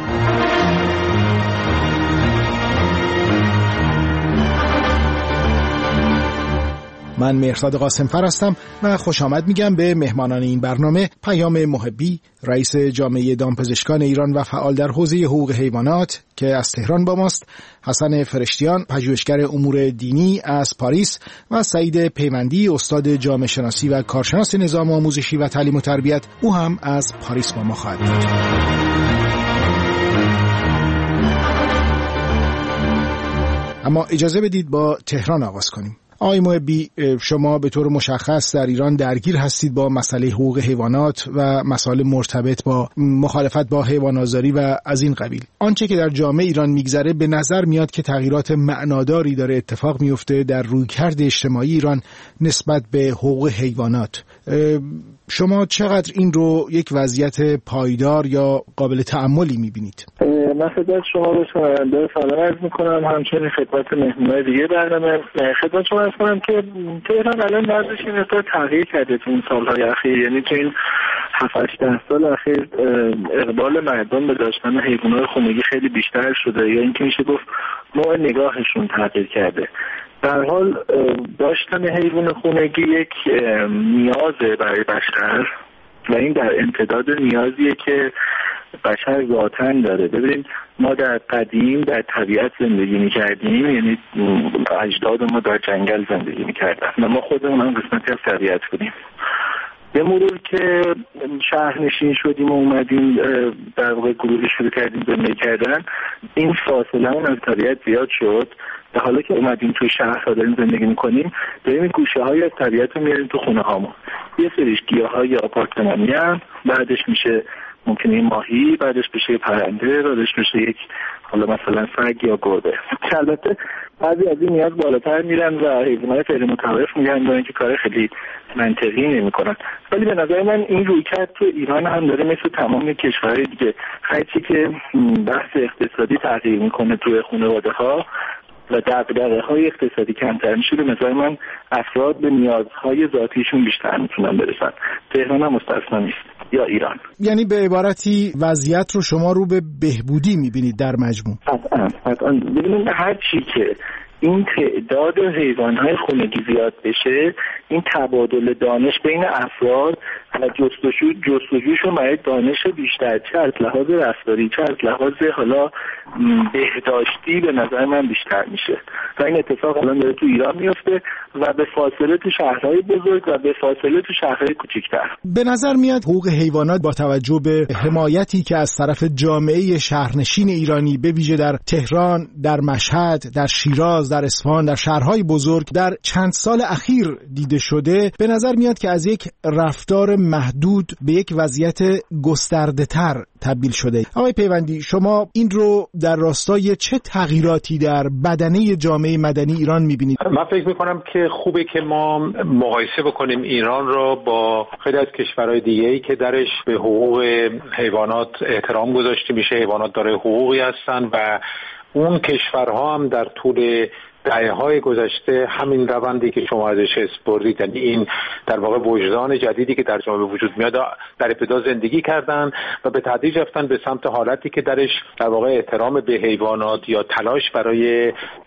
U: من مهرداد قاسمفر هستم و خوش آمد میگم به مهمانان این برنامه: پیام محبی، رئیس جامعه دامپزشکان ایران و فعال در حوزه حقوق حیوانات که از تهران با ماست، حسن فرشتیان، پژوهشگر امور دینی از پاریس و سعید پیوندی، استاد جامعه شناسی و کارشناس نظام آموزشی و تعلیم و تربیت، او هم از پاریس با ما خواهد بود. اما اجازه بدید با تهران آغاز کنیم. آقای محبی، شما به طور مشخص در ایران درگیر هستید با مسئله حقوق حیوانات و مسائل مرتبط با مخالفت با حیوان آزاری و از این قبیل. آنچه که در جامعه ایران میگذره به نظر میاد که تغییرات معناداری داره اتفاق میفته در رویکرد اجتماعی ایران نسبت به حقوق حیوانات. شما چقدر این رو یک وضعیت پایدار یا قابل تأملی میبینید؟
V: من خدمت شما به شنونده سلام عرض میکنم، همچنین خدمت مهمونای دیگه برنامه. خدمت شما عرض کنم که تهران الان وضعش این مقدار تغییر کرده تو این سالهای اخیر، یعنی تو این 7-8 سال اخیر اقبال مردم به داشتن حیوانات خونگی خیلی بیشتر شده، یا اینکه میشه گفت نوع نگاهشون تغییر کرده. در حال داشتن حیوان خونگی یک نیازه برای بشر و این در امتداد نیازیه که بشر ذاتاً داره. ببینید ما در قدیم در طبیعت زندگی می‌کردیم، یعنی اجداد ما در جنگل زندگی می‌کردن و ما خودمون هم قسمتی از طبیعت بودیم. به مرور که شهرنشین شدیم و اومدیم در واقع گروهی شروع کردیم زندگی کردن، این فاصله اون از طبیعت زیاد شد. در حالی که اومدیم توی شهرها داریم زندگی میکنیم، داریم این گوشه‌های از طبیعت رو میاریم تو خونه هامون. یه سریش گیاهای آپارتمانی هم، بعدش میشه ممکنه ماهی، بعدش بشه پرنده، بعدش بشه یک حالا مثلا سگ یا گربه. البته بعضی از این نیاز بالاتر میرن و حیوانات غیر متعارف میگن با اینکه کار خیلی منطقی نمیکنن. ولی به نظر من این رویکرد تو ایران هم داره مثل تمام کشورهای دیگه، هرچی که بحث اقتصادی تغییر میکنه توی خانواده‌ها و دغدغه‌های اقتصادی کمتر میشه، به نظر من افراد به نیازهای ذاتیشون بیشتر میتونن برسن. تهران هم مستثنا نیست یا ایران.
U: یعنی به عبارتی وضعیت رو شما رو به بهبودی میبینید در مجموع؟
V: قطعاً. ببینید هر چی که این تعداد حیوانات خونگی زیاد بشه، این تبادل دانش بین افراد و جستجوشون برای دانش بیشتر، چه از لحاظ رفتاری چه از لحاظ حالا بهداشتی، به نظر من بیشتر میشه و این اتفاق الان داره تو ایران میفته و به فاصله تو شهرهای بزرگ و به فاصله تو شهرهای کوچکتر.
U: به نظر میاد حقوق حیوانات با توجه به حمایتی که از طرف جامعه شهرنشین ایرانی به ویژه در تهران، در مشهد، در شیراز، در اصفهان، در شهرهای بزرگ در چند سال اخیر دیده شده، به نظر میاد که از یک رفتار محدود به یک وضعیت گسترده‌تر تبدیل شده. آقای پیوندی، شما این رو در راستای چه تغییراتی در بدنه جامعه مدنی ایران میبینید؟
B: من فکر میکنم که خوبه که ما مقایسه بکنیم ایران رو با خیلی از کشورهای دیگه‌ای که درش به حقوق حیوانات احترام گذاشته میشه. حیوانات داره حقوقی هستن و اون کشورها هم در طول دهه‌های گذشته همین روندی که شما ازش اسپردید، یعنی این در واقع وجدان جدیدی که در جامعه وجود میاد، در ابتدا زندگی کردن و به تدریج رفتن به سمت حالتی که درش در واقع احترام به حیوانات یا تلاش برای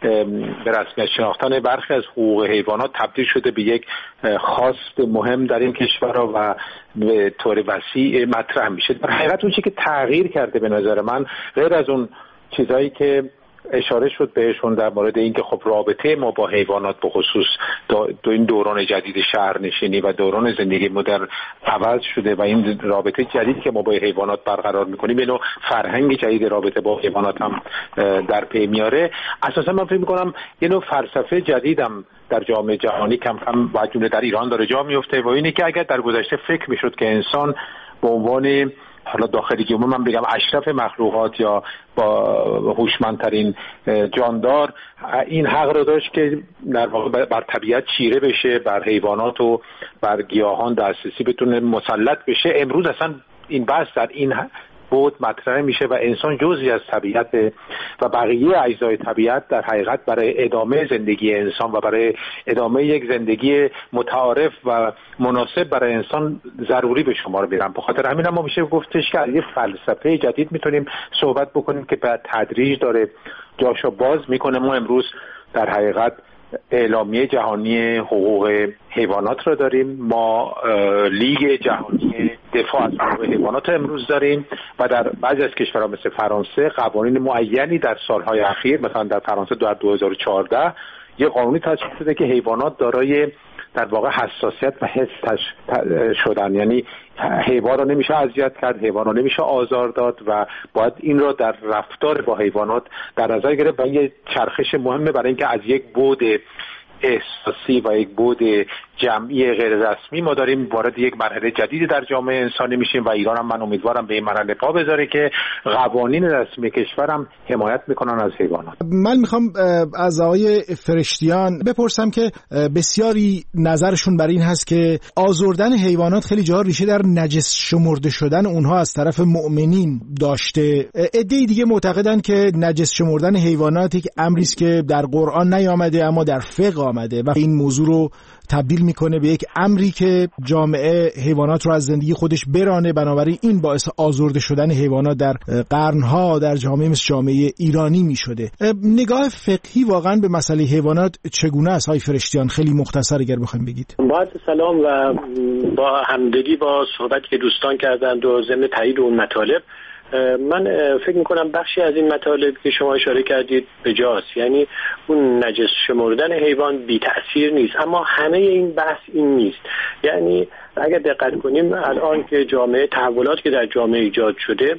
B: به رسمیت شناختن برخی از حقوق حیوانات تبدیل شده به یک خواست مهم در این کشورها و به طور وسیع مطرح میشه. در حقیقت اون چیزی که تغییر کرده به نظر من، غیر از اون چیزایی که اشاره شد بهشون در مورد اینکه خب رابطه ما با حیوانات به خصوص دو این دوران جدید شهرنشینی و دوران زندگی مدرن عوض شده و این رابطه جدیدی که ما با حیوانات برقرار میکنیم اینو فرهنگ جدید رابطه با حیوانات هم در پی میاره. اساسا من فکر میکنم اینو فلسفه جدیدم در جامعه جهانی کم کم و جمله در ایران داره جا میفته و اینه که اگر در گذشته فکر میشد که انسان به عنوان حالا داخلی که من بگم اشرف مخلوقات یا با هوشمندترین جاندار این حق رو داشت که در واقع بر طبیعت چیره بشه، بر حیوانات و بر گیاهان دسترسی بتونه مسلط بشه، امروز اصلا این بحث در این بود مطرح میشه و انسان جزئی از طبیعت و بقیه اجزای طبیعت در حقیقت برای ادامه زندگی انسان و برای ادامه یک زندگی متعارف و مناسب برای انسان ضروری به شمار میرن. به خاطر همین ما میشه گفتش که از یه فلسفه جدید میتونیم صحبت بکنیم که به تدریج داره جاشو باز میکنه. ما امروز در حقیقت اعلامیه جهانی حقوق حیوانات رو داریم، ما لیگ جهانی دفاع از حقوق حیوانات امروز داریم و در بعضی از کشورها مثل فرانسه قوانین معینی در سالهای اخیر، مثلا در فرانسه در 2014 یه قانونی تصویب شده که حیوانات دارای در واقع حساسیت و حس شدن، یعنی حیوان رو نمیشه اذیت کرد، حیوان رو نمیشه آزار داد و باید این رو در رفتار با حیوانات در نظر گرفت و یه چرخش مهمه برای اینکه از یک بعد احساسی و یک بعد جمعی غیر رسمی ما داریم وارد یک مرحله جدیدی در جامعه انسانی میشیم و ایران هم من امیدوارم به این مرحله پا بذاره که قوانین رسمی کشورم حمایت میکنن از حیوانات.
U: من میخوام از آقای فرشتیان بپرسم که بسیاری نظرشون بر این هست که آزردن حیوانات خیلی جاها ریشه در نجس شمرده شدن اونها از طرف مؤمنین داشته. عده‌ای دیگه معتقدن که نجس شمردن حیوانات یک امری است که در قرآن نیامده اما در فقه آمده و این موضوع رو تبدیل میکنه به یک امری که جامعه حیوانات رو از زندگی خودش برانه، بنابراین این باعث آزرده شدن حیوانات در قرنها در جامعه مثل جامعه ایرانی میشده. نگاه فقهی واقعا به مسئله حیوانات چگونه است های فرشتیان؟ خیلی مختصر اگر بخوایم بگید.
N: با سلام و با همدلی با صحبتی که دوستان کردند و ضمن تایید اون مطالب، من فکر میکنم بخشی از این مطالب که شما اشاره کردید بجاست، یعنی اون نجس شمردن حیوان بی تأثیر نیست، اما همه این بحث این نیست. یعنی اگر دقت کنیم الان که جامعه تحولاتی که در جامعه ایجاد شده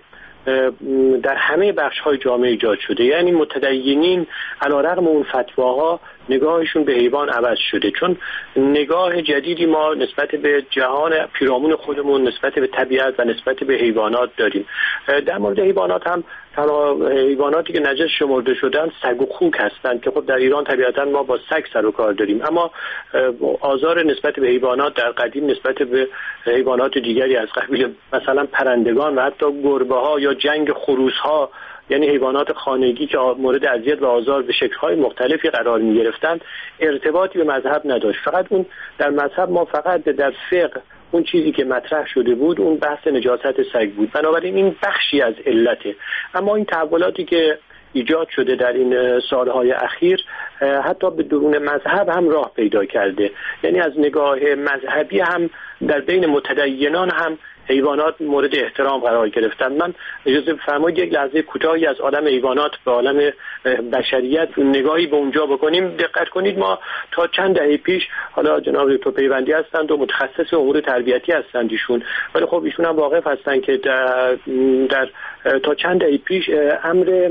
S: در همه بخش‌های جامعه ایجاد شده. یعنی متدینین علیرغم اون فتواها نگاهشون به حیوان عوض شده، چون نگاه جدیدی ما نسبت به جهان پیرامون خودمون، نسبت به طبیعت و نسبت به حیوانات داریم. در مورد حیوانات هم تنها حیواناتی که نجس شمرده شدن سگ و خوک هستند که خب در ایران طبیعتا ما با سگ سر و کار داریم، اما آزار نسبت به حیوانات در قدیم نسبت به حیوانات دیگری از قبیل مثلا پرندگان و حتی گربه‌ها یا جنگ خروس‌ها، یعنی حیوانات خانگی که مورد اذیت و آزار به شکل‌های مختلفی قرار می‌گرفتند، ارتباطی به مذهب نداشت. فقط اون در مذهب ما فقط در فقه اون چیزی که مطرح شده بود اون بحث نجاست سگ بود. بنابراین این بخشی از علته. اما این تحولاتی که ایجاد شده در این سالهای اخیر حتی به درون مذهب هم راه پیدا کرده. یعنی از نگاه مذهبی هم در بین متدینان هم حیوانات مورد احترام قرار گرفتن. من اجازه بفرمایید یک لحظه کوتاهی از عالم حیوانات به عالم بشریت نگاهی به اونجا بکنیم. دقت کنید، ما تا چند دهه پیش، حالا جناب دکتر پیوندی هستند و متخصص امور تربیتی هستند ایشون، ولی خب ایشون هم واقف هستند که در تا چند دهه پیش امر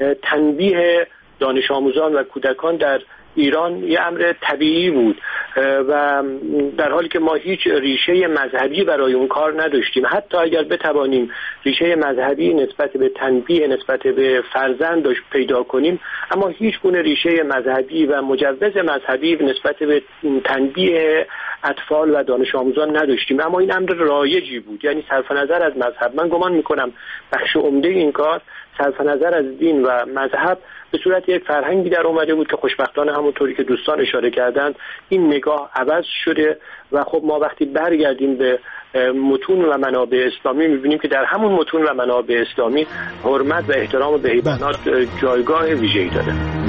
S: تنبیه دانش آموزان و کودکان در ایران یه امر طبیعی بود و در حالی که ما هیچ ریشه مذهبی برای اون کار نداشتیم. حتی اگر بتوانیم ریشه مذهبی نسبت به تنبیه نسبت به فرزند پیدا کنیم، اما هیچ گونه ریشه مذهبی و مجوز مذهبی نسبت به تنبیه اطفال و دانش آموزان نداشتیم. اما این امر رایجی بود، یعنی صرف نظر از مذهب. من گمان میکنم بخش عمده این کار صرف نظر از دین و مذهب به صورت یک فرهنگی در اومده بود که خوشبختانه همونطوری که دوستان اشاره کردند این نگاه عوض شده و خب ما وقتی برگردیم به متون و منابع اسلامی می‌بینیم که در همون متون و منابع اسلامی حرمت و احترام به حیوانات جایگاه ویژه‌ای داره.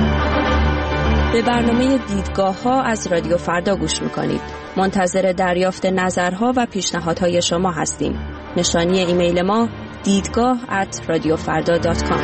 D: به برنامه دیدگاه‌ها از رادیو فردا گوش می‌کنید. منتظر دریافت نظرها و پیشنهادهای شما هستیم. نشانی ایمیل ما دیدگاه@radiofarda.com.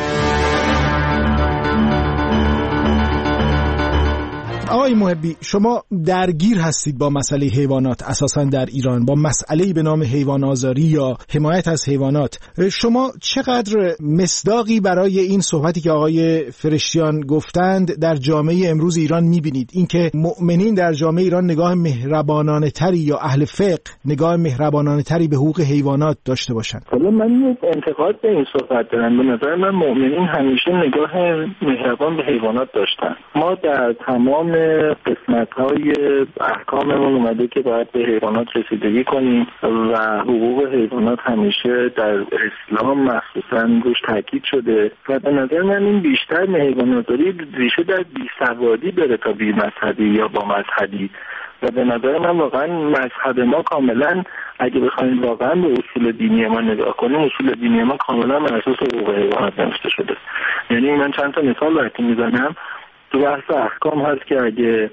U: آقای محبی، شما درگیر هستید با مسئله حیوانات اساساً در ایران، با مسئله‌ای به نام حیوان آزاری یا حمایت از حیوانات. شما چقدر مصداقی برای این صحبتی که آقای فرشتیان گفتند در جامعه امروز ایران می‌بینید؟ اینکه مؤمنین در جامعه ایران نگاه مهربانانه تری یا اهل فقه نگاه مهربانانه تری به حقوق حیوانات داشته باشند.
V: حالا من انتقاد به این صحبت دارم. به نظر من مؤمنین همیشه نگاه مهربان به حیوانات داشتن. ما در تمام قسمت‌های احکاممون اومده که باید به حیوانات رسیدگی کنیم و حقوق حیوانات همیشه در اسلام مخصوصاً روش تاکید شده و به نظر من این بیشتر حیوانات‌داری ریشه در بی‌سوادی داره تا بی مذهبی یا با مذهبی و به نظر من واقعا مذهب ما کاملا اگه بخوایم واقعا به اصول دینی ما نگاه کنیم، اصول دینی ما کاملا بر اساس حقوق حیوانات نوشته شده. یعنی من چند تا مثال براتون میزنم. تو بحث احکام هست که اگه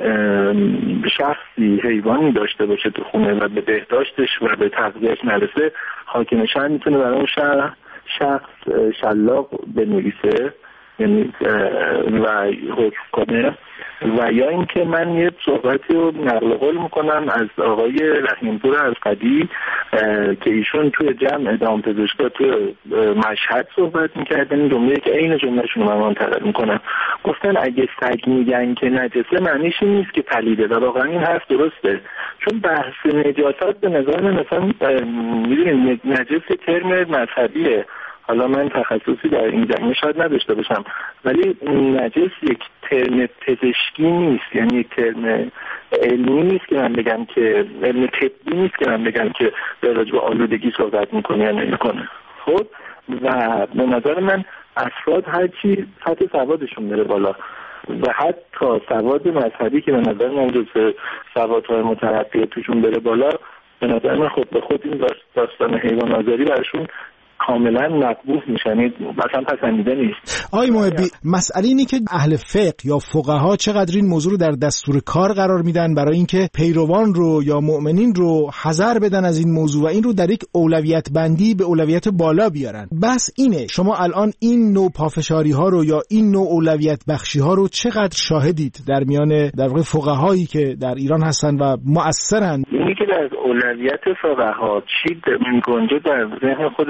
V: شخصی حیوانی داشته باشه تو خونه و به بهداشتش و به تغذیه‌اش نرسه، حاکم شهر میتونه برای اون شخص شلاق بنویسه، یعنی و حکم کنه. و یا اینکه من یه صحبتی رو نقل قول میکنم از آقای رحیم‌پور از قدی که ایشون توی جمع دامپزشکا توی مشهد صحبت میکردن. این جمله که عین جملهشون رو من منتقل میکنم، گفتن اگه سگ میگن که نجسه معنیش این نیست که پلیده و واقعا این حرف درسته، چون بحث نجاست به نظر من مثلا میدونید نجس ترم مذهبیه. حالا من تخصصی در این زمینه شاید نداشته باشم، ولی نجس یک ترم پزشکی نیست، یعنی یک ترم علمی نیست که من بگم که علم طبی نیست که من بگم که در راجع به آلودگی صحبت میکنه یا نمیکنه. خب و به نظر من افراد هرچی سطح سوادشون بره بالا و حتی سواد مذهبی که به نظر من جزو سوادهای مترقی توشون بره بالا، به نظر من خود به خود این داستان حیوان آزاری برشون کاملا مقبول میشن، مثلا پسندیده نیست.
U: آقای محبی، مسئله اینه که اهل فقه یا فقها چقدر این موضوع رو در دستور کار قرار میدن برای اینکه پیروان رو یا مؤمنین رو حذر بدن از این موضوع و این رو در یک اولویت بندی به اولویت بالا بیارن. بس اینه، شما الان این نوع پافشاری ها رو یا این نوع اولویت بخشی ها رو چقدر شاهدید در میان در واقع فقهایی که در ایران هستن و مؤثرن؟
V: اینی که در اولویت فقها چی میگنجه در ذهن خودشونه،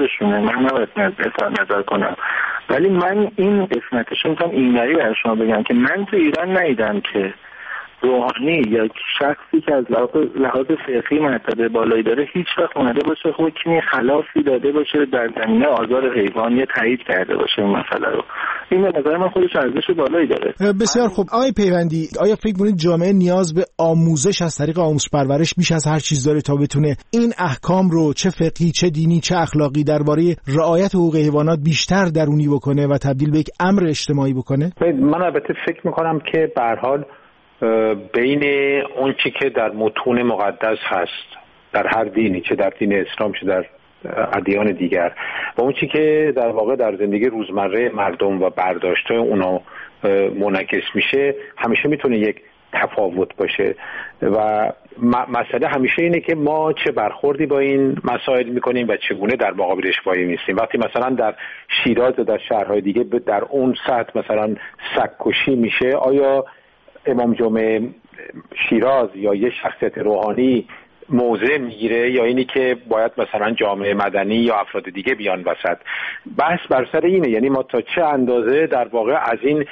V: من نباید نظر کنم. ولی من این قسمتش میتونم اینوری برای شما بگم که من تو ایران ندیدم که روحانی یا شخصی که از لحاظ فقهی مرتبه بالایی داره هیچ وقت اومده باشه حکمی خلافی داده باشه در زمینه آزار حیوان یا تایید کرده باشه این مسئله رو. این به نظر من خودش ارزش بالایی داره.
U: بسیار خوب. آقای پیوندی، آیا فکر می‌کنید جامعه نیاز به آموزش از طریق آموزش پرورش بیش از هر چیز داره تا بتونه این احکام رو چه فقهی، چه دینی، چه اخلاقی درباره رعایت حقوق حیوانات بیشتر درونی بکنه و تبدیل به یک امر اجتماعی بکنه؟
B: من البته فکر می‌کنم که به هر حال بین اون چی که در متون مقدس هست در هر دینی، چه در دین اسلام چه در ادیان دیگر، و اون چی که در واقع در زندگی روزمره مردم و برداشت‌های اونا منعکس میشه، همیشه میتونه یک تفاوت باشه و مسئله همیشه اینه که ما چه برخوردی با این مسائل میکنیم و چگونه در مقابلش وای میستیم. وقتی مثلا در شیراز و در شهرهای دیگه در اون سطح مثلا سگ‌کشی میشه، آیا امام جمعه شیراز یا یه شخصیت روحانی موضع میگیره یا اینی که باید مثلا جامعه مدنی یا افراد دیگه بیان وسط؟ بحث بر سر اینه، یعنی ما تا چه اندازه در واقع از این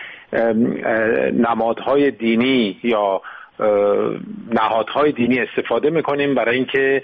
B: نمادهای دینی یا نهادهای دینی استفاده میکنیم برای اینکه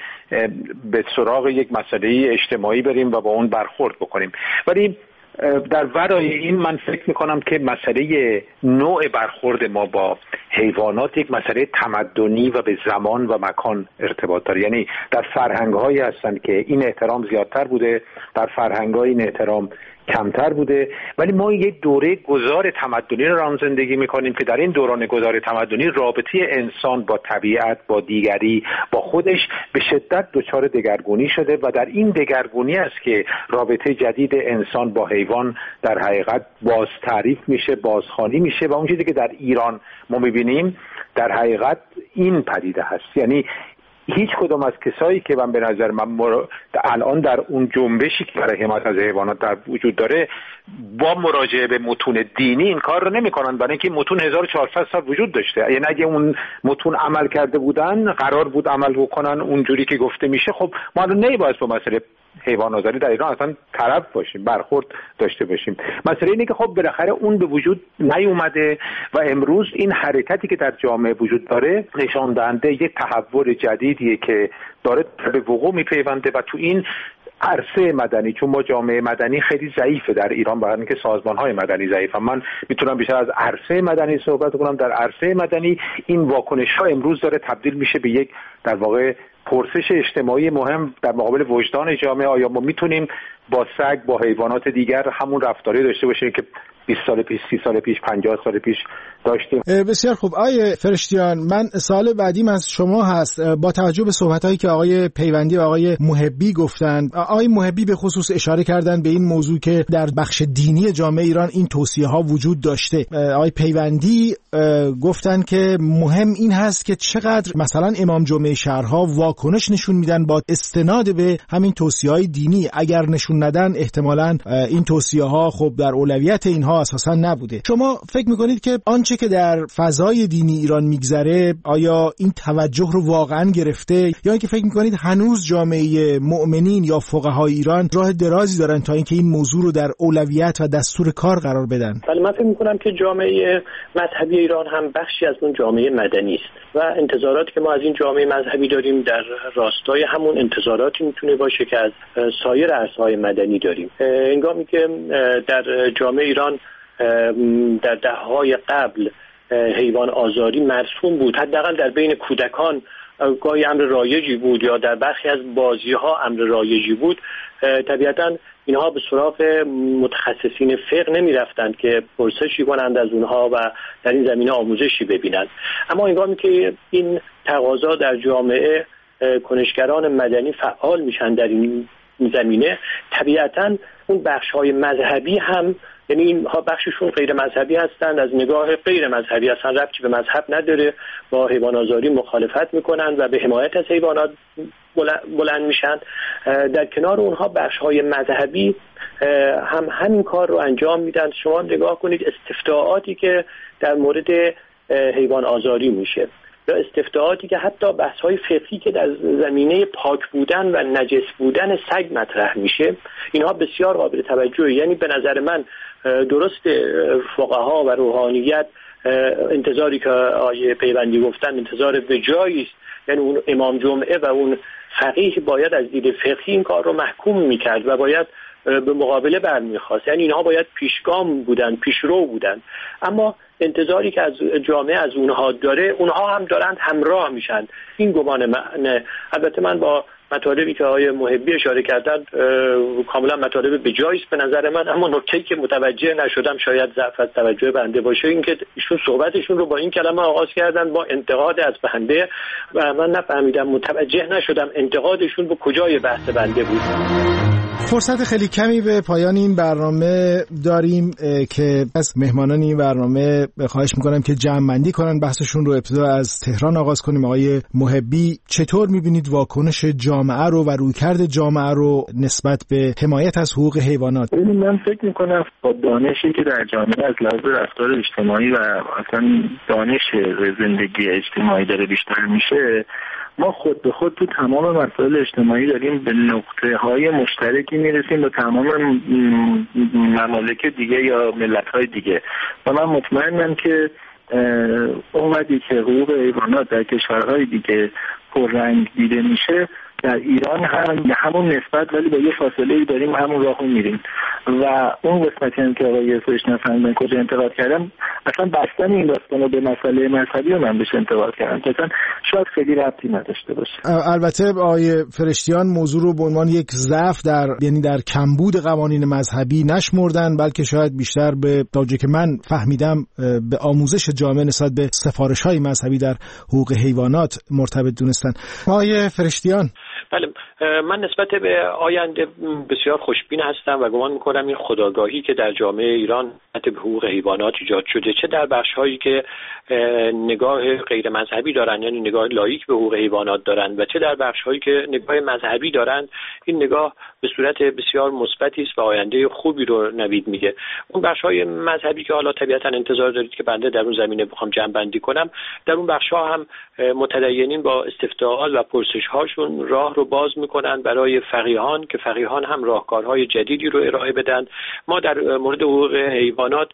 B: به سراغ یک مسئله اجتماعی بریم و با اون برخورد بکنیم. ولی در ورای این من فکر میکنم که مسئله نوع برخورد ما با حیوانات یک مسئله تمدنی و به زمان و مکان ارتباط داره. یعنی در فرهنگ‌هایی هستن که این احترام زیادتر بوده، در فرهنگ‌های این احترام کمتر بوده، ولی ما یک دوره گذار تمدنی رو هم زندگی میکنیم که در این دوران گذار تمدنی رابطه انسان با طبیعت، با دیگری، با خودش به شدت دچار دگرگونی شده و در این دگرگونی است که رابطه جدید انسان با حیوان در حقیقت باز تعریف میشه، بازخوانی میشه و اون چیزی که در ایران ما میبینیم در حقیقت این پدیده هست. یعنی هیچ کدوم از کسایی که من به نظر من الان در اون جنبشی که برای حمایت از حیوانات در وجود داره با مراجعه به متون دینی این کار رو نمی‌کنن، برای اینکه متون 1400 سال وجود داشته. یعنی اگه اون متون عمل کرده بودن، قرار بود عمل بکنن اونجوری که گفته میشه، خب ما الان نمی‌باید با مسئله حیوان آزاری در ایران اصلا طرف باشیم، برخورد داشته باشیم. مسئله اینه که خب بالاخره اون به وجود نیومده و امروز این حرکتی که در جامعه وجود داره نشان دهنده یک تحول جدیدیه که داره به وقوع میپیونده و تو این عرصه مدنی، چون ما جامعه مدنی خیلی ضعیفه در ایران، برای اینکه سازمان‌های مدنی ضعیفن، من میتونم بیشتر از عرصه مدنی صحبت کنم. در عرصه مدنی این واکنش‌ها امروز داره تبدیل میشه به یک در واقع پرسش اجتماعی مهم در مقابل وجدان جامعه. آیا ما میتونیم با سگ، با حیوانات دیگر همون رفتاری داشته باشیم که 20 سال پیش، 30 سال پیش، 50 سال پیش داشتیم؟
U: بسیار خوب. آقای فرشتیان، من سوال بعدیم از شما هست. با توجه به صحبت‌هایی که آقای پیوندی و آقای محبی گفتن، آقای محبی به خصوص اشاره کردن به این موضوع که در بخش دینی جامعه ایران این توصیه‌ها وجود داشته. آقای پیوندی گفتن که مهم این هست که چقدر مثلا امام جمعه شهرها واکنش نشون میدن با استناد به همین توصیه‌های دینی. اگر نشون ندن احتمالاً این توصیه‌ها خب در اولویت اینها اساساً نبوده. شما فکر می‌کنید که آنچه که در فضای دینی ایران میگذره آیا این توجه رو واقعاً گرفته، یا اینکه فکر می‌کنید هنوز جامعه مؤمنین یا فقهای ایران راه درازی دارن تا اینکه این موضوع رو در اولویت و دستور کار قرار بدن؟
S: ولی من فکر می‌کنم که جامعه مذهبی ایران هم بخشی از اون جامعه مدنی است و انتظاراتی که ما از این جامعه مذهبی داریم در راستای همون انتظاراتی میتونه باشه که از سایر عرصه‌های مدنی داریم. هنگامی که در جامعه ایران در دهه‌های قبل حیوان آزاری مرسوم بود، حداقل در بین کودکان گاهی امر رایجی بود یا در برخی از بازی‌ها امر رایجی بود، طبیعتاً اینها به سراغ متخصصین فقه نمی‌رفتند که پرسشی کنند از اونها و در این زمینه آموزشی ببینند. اما هنگامی که این تقاضا در جامعه کنشگران مدنی فعال میشن در این زمینه، طبیعتاً اون بخش‌های مذهبی هم، یعنی اینها بخششون غیر مذهبی هستند، از نگاه غیر مذهبی اصلا ربطی به مذهب نداره، با حیوان آزاری مخالفت میکنن و به حمایت از حیوانات بلند میشن. در کنار اونها بخش‌های مذهبی هم همین کار رو انجام میدن. شما نگاه کنید استفتاءاتی که در مورد حیوان آزاری میشه، یا استفتاءاتی که حتی بحث‌های فقهی که در زمینه پاک بودن و نجس بودن سگ مطرح میشه، اینها بسیار قابل توجهه. یعنی به نظر من درست فقها و روحانیت انتظاری که آیه پیوندی گفتن انتظار به جایی است، یعنی اون امام جمعه و اون فقیه باید از دید فقهی این کار رو محکوم میکرد و باید به مقابله برمیخواست، یعنی اینها باید پیشگام بودن، پیشرو بودن. اما انتظاری که از جامعه از اونها داره، اونها هم دارند همراه میشن. این گمان من، البته من با مطالبی که آقای محبی اشاره کردن کاملا مطالب به جایی است به نظر من، اما نکته‌ای که متوجه نشدم، شاید ضعف از توجه بنده باشه، این که ایشون صحبتشون رو با این کلمه آغاز کردن، با انتقاد از بنده، و من نفهمیدم، متوجه نشدم انتقادشون به کجای بحث بنده بود.
U: فرصت خیلی کمی به پایان این برنامه داریم که از مهمانان این برنامه خواهش میکنم که جمع‌بندی کنن بحثشون رو. ابتدا از تهران آغاز کنیم. آقای محبی، چطور میبینید واکنش جامعه رو و رویکرد جامعه رو نسبت به حمایت از حقوق حیوانات؟
V: من فکر میکنم با دانشی که در جامعه از لحاظ رفتار اجتماعی و اصلا دانش زندگی اجتماعی داره بیشتر میشه، ما خود به خود تو تمام مسائل اجتماعی داریم به نقطه‌های مشترکی میرسیم با تمام ممالک دیگه یا ملت‌های دیگه. و من مطمئنم که اونقدری که حقوق حیوانات در کشورهای دیگه پررنگ دیده میشه، در ایران هم به همون نسبت ولی با یه فاصله‌ای داریم همون راهو میریم. و اون قسمتی هم که آقای فرش نفهمیدن کجا انتقاد کردم، اصلا بستن این داستانو به مسئله مذهبی رو من بهش انتقاد کردم که اصلا شاید خیلی ربطی نداشته باشه.
U: البته آقای فرشتیان موضوع رو به عنوان یک ضعف یعنی در کمبود قوانین مذهبی نشمردن، بلکه شاید بیشتر به تاجی که من فهمیدم به آموزش جامعه نسبت به سفارش‌های مذهبی در حقوق حیوانات مرتبط دونستن. آقای فرشتیان،
S: بله، من نسبت به آینده بسیار خوشبین هستم و گمان میکنم این خودآگاهی که در جامعه ایران به حقوق حیوانات ایجاد شده، چه در بخش‌هایی که نگاه غیر مذهبی دارن، یعنی نگاه لاییک به حقوق حیوانات دارن، و چه در بخش‌هایی که نگاه مذهبی دارن، این نگاه به صورت بسیار مثبتی است و آینده خوبی رو نوید میگه. اون بخش‌های مذهبی که حالا طبیعتاً انتظار دارید که بنده در اون زمینه بخوام جمع‌بندی کنم، در اون بخش‌ها هم متدینین با استفتاءات و پرسش‌هاشون راه رو باز میکنن برای فقیهان که فقیهان هم راهکارهای جدیدی رو ارائه بدن. ما در مورد حقوق حیوانات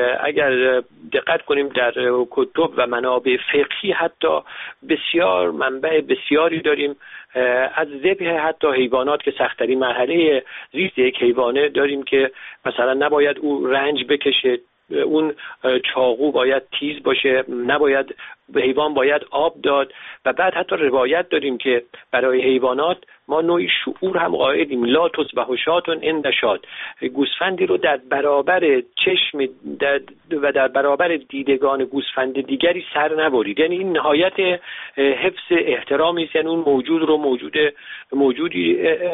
S: اگر دقت کنیم در کتب و منابع فقهی حتی بسیار منبع بسیاری داریم، از ذبح حتی حیوانات که سخت‌ترین مرحله زیست یک حیوانه داریم که مثلا نباید او رنج بکشه، اون چاقو باید تیز باشه، نباید به حیوان باید آب داد، و بعد حتی روایت داریم که برای حیوانات ما نوعی شعور هم قائلیم، لا تصبح شاة عند شاة، گوسفندی رو در برابر چشم و در برابر دیدگان گوسفند دیگری سر نبرید. یعنی این نهایت حفظ احترامی است، یعنی اون موجود رو موجودی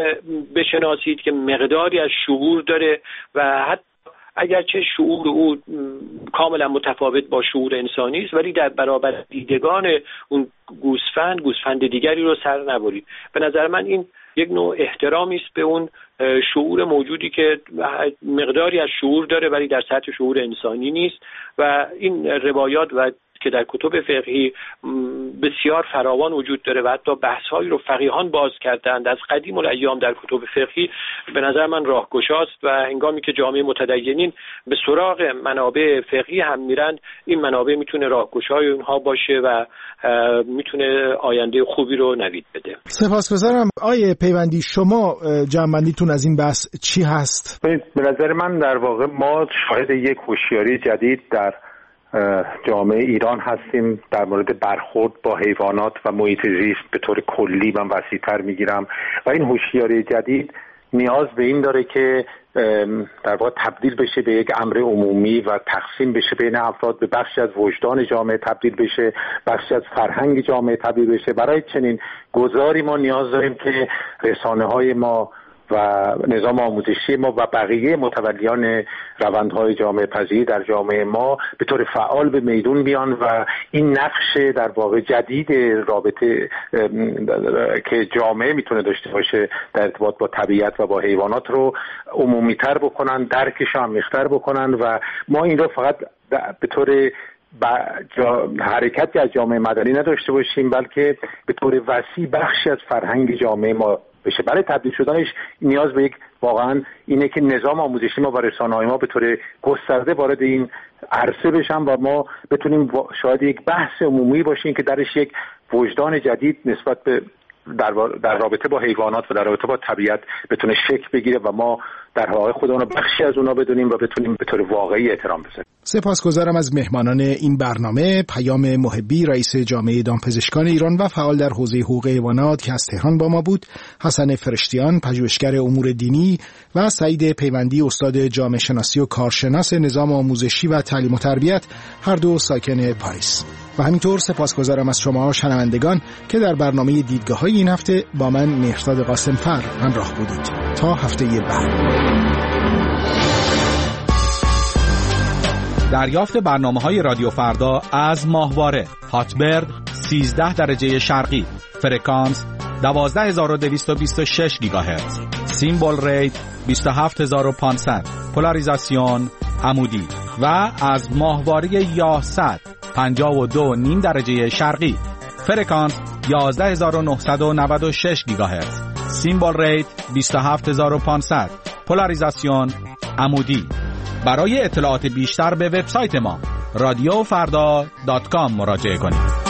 S: بشناسید که مقداری از شعور داره و حتی اگرچه شعور او کاملا متفاوت با شعور انسانی است، ولی در برابر دیدگان اون گوسفند دیگری رو سر نبرید. به نظر من این یک نوع احترامی است به اون شعور موجودی که مقداری از شعور داره ولی در سطح شعور انسانی نیست. و این روایات و که در کتب فقهی بسیار فراوان وجود داره و حتی بحث‌هایی رو فقیهان باز کردند از قدیم الایام در کتب فقهی، به نظر من راهگشاست و هنگامی که جامعه متدینین به سراغ منابع فقهی هم میرن، این منابع میتونه راهگشای اونها باشه و میتونه آینده خوبی رو نوید بده.
U: سپاسگزارم. آیه پیوندی، شما جمع‌بندیتون از این بحث چی هست؟
B: به نظر من در واقع ما شاهد یک هوشیاری جدید در جامعه ایران هستیم در مورد برخورد با حیوانات و محیط زیست به طور کلی. من وسیع‌تر میگیرم و این هوشیاری جدید نیاز به این داره که در واقع تبدیل بشه به یک امر عمومی و تقسیم بشه بین افراد، به بخشی از وجدان جامعه تبدیل بشه، بخشی از فرهنگ جامعه تبدیل بشه. برای چنین گذاری ما نیاز داریم که رسانه‌های ما و نظام آموزشی ما و بقیه متولیان روندهای جامعه پذیری در جامعه ما به طور فعال به میدون بیان و این نقش در واقع جدید رابطه که جامعه میتونه داشته باشه در ارتباط با طبیعت و با حیوانات رو عمومی‌تر بکنن، درکش عمیق‌تر بکنن. و ما این رو فقط به طور حرکتی از جامعه مدنی نداشته باشیم، بلکه به طور وسیع بخشی از فرهنگ جامعه ما بشه. برای تبدیل شدنش نیاز به یک واقعا اینه که نظام آموزشی ما و رسانه‌های ما به طور گسترده وارد این عرصه بشن و ما بتونیم شاید یک بحث عمومی باشیم که درش یک وجدان جدید نسبت به در رابطه با حیوانات و در رابطه با طبیعت بتونه شکل بگیره و ما در واقع خودمون رو بخشی از اونها بدونیم و بتونیم به طور واقعی احترام بذاریم.
U: سپاسگزارم از مهمانان این برنامه. پیام محبی رئیس جامعه دامپزشکان ایران و فعال در حوزه حقوق حیوانات که از تهران با ما بود، حسن فرشتیان پژوهشگر امور دینی و سعید پیوندی استاد جامعه شناسی و کارشناس نظام آموزشی و تعلیم و تربیت، هر دو ساکن پاریس. و همینطور سپاسگزارم از شما شنوندگان که در برنامه دیدگاه‌های این هفته با من مهرداد قاسم‌فر همراه بودید. تا هفته بعد.
H: دریافت برنامه‌های رادیو فردا از ماهواره هاتبرد 13 درجه شرقی، فرکانس 12226 گیگاهرتز، سیمبل ریت 27500، پولاریزاسیون عمودی و از ماهواره یاهصد 52.5 درجه شرقی، فرکانس 11996 گیگاهرتز، سیمبل ریت 27500، پولاریزاسیون عمودی. برای اطلاعات بیشتر به وبسایت ما رادیوفردا.com مراجعه کنید.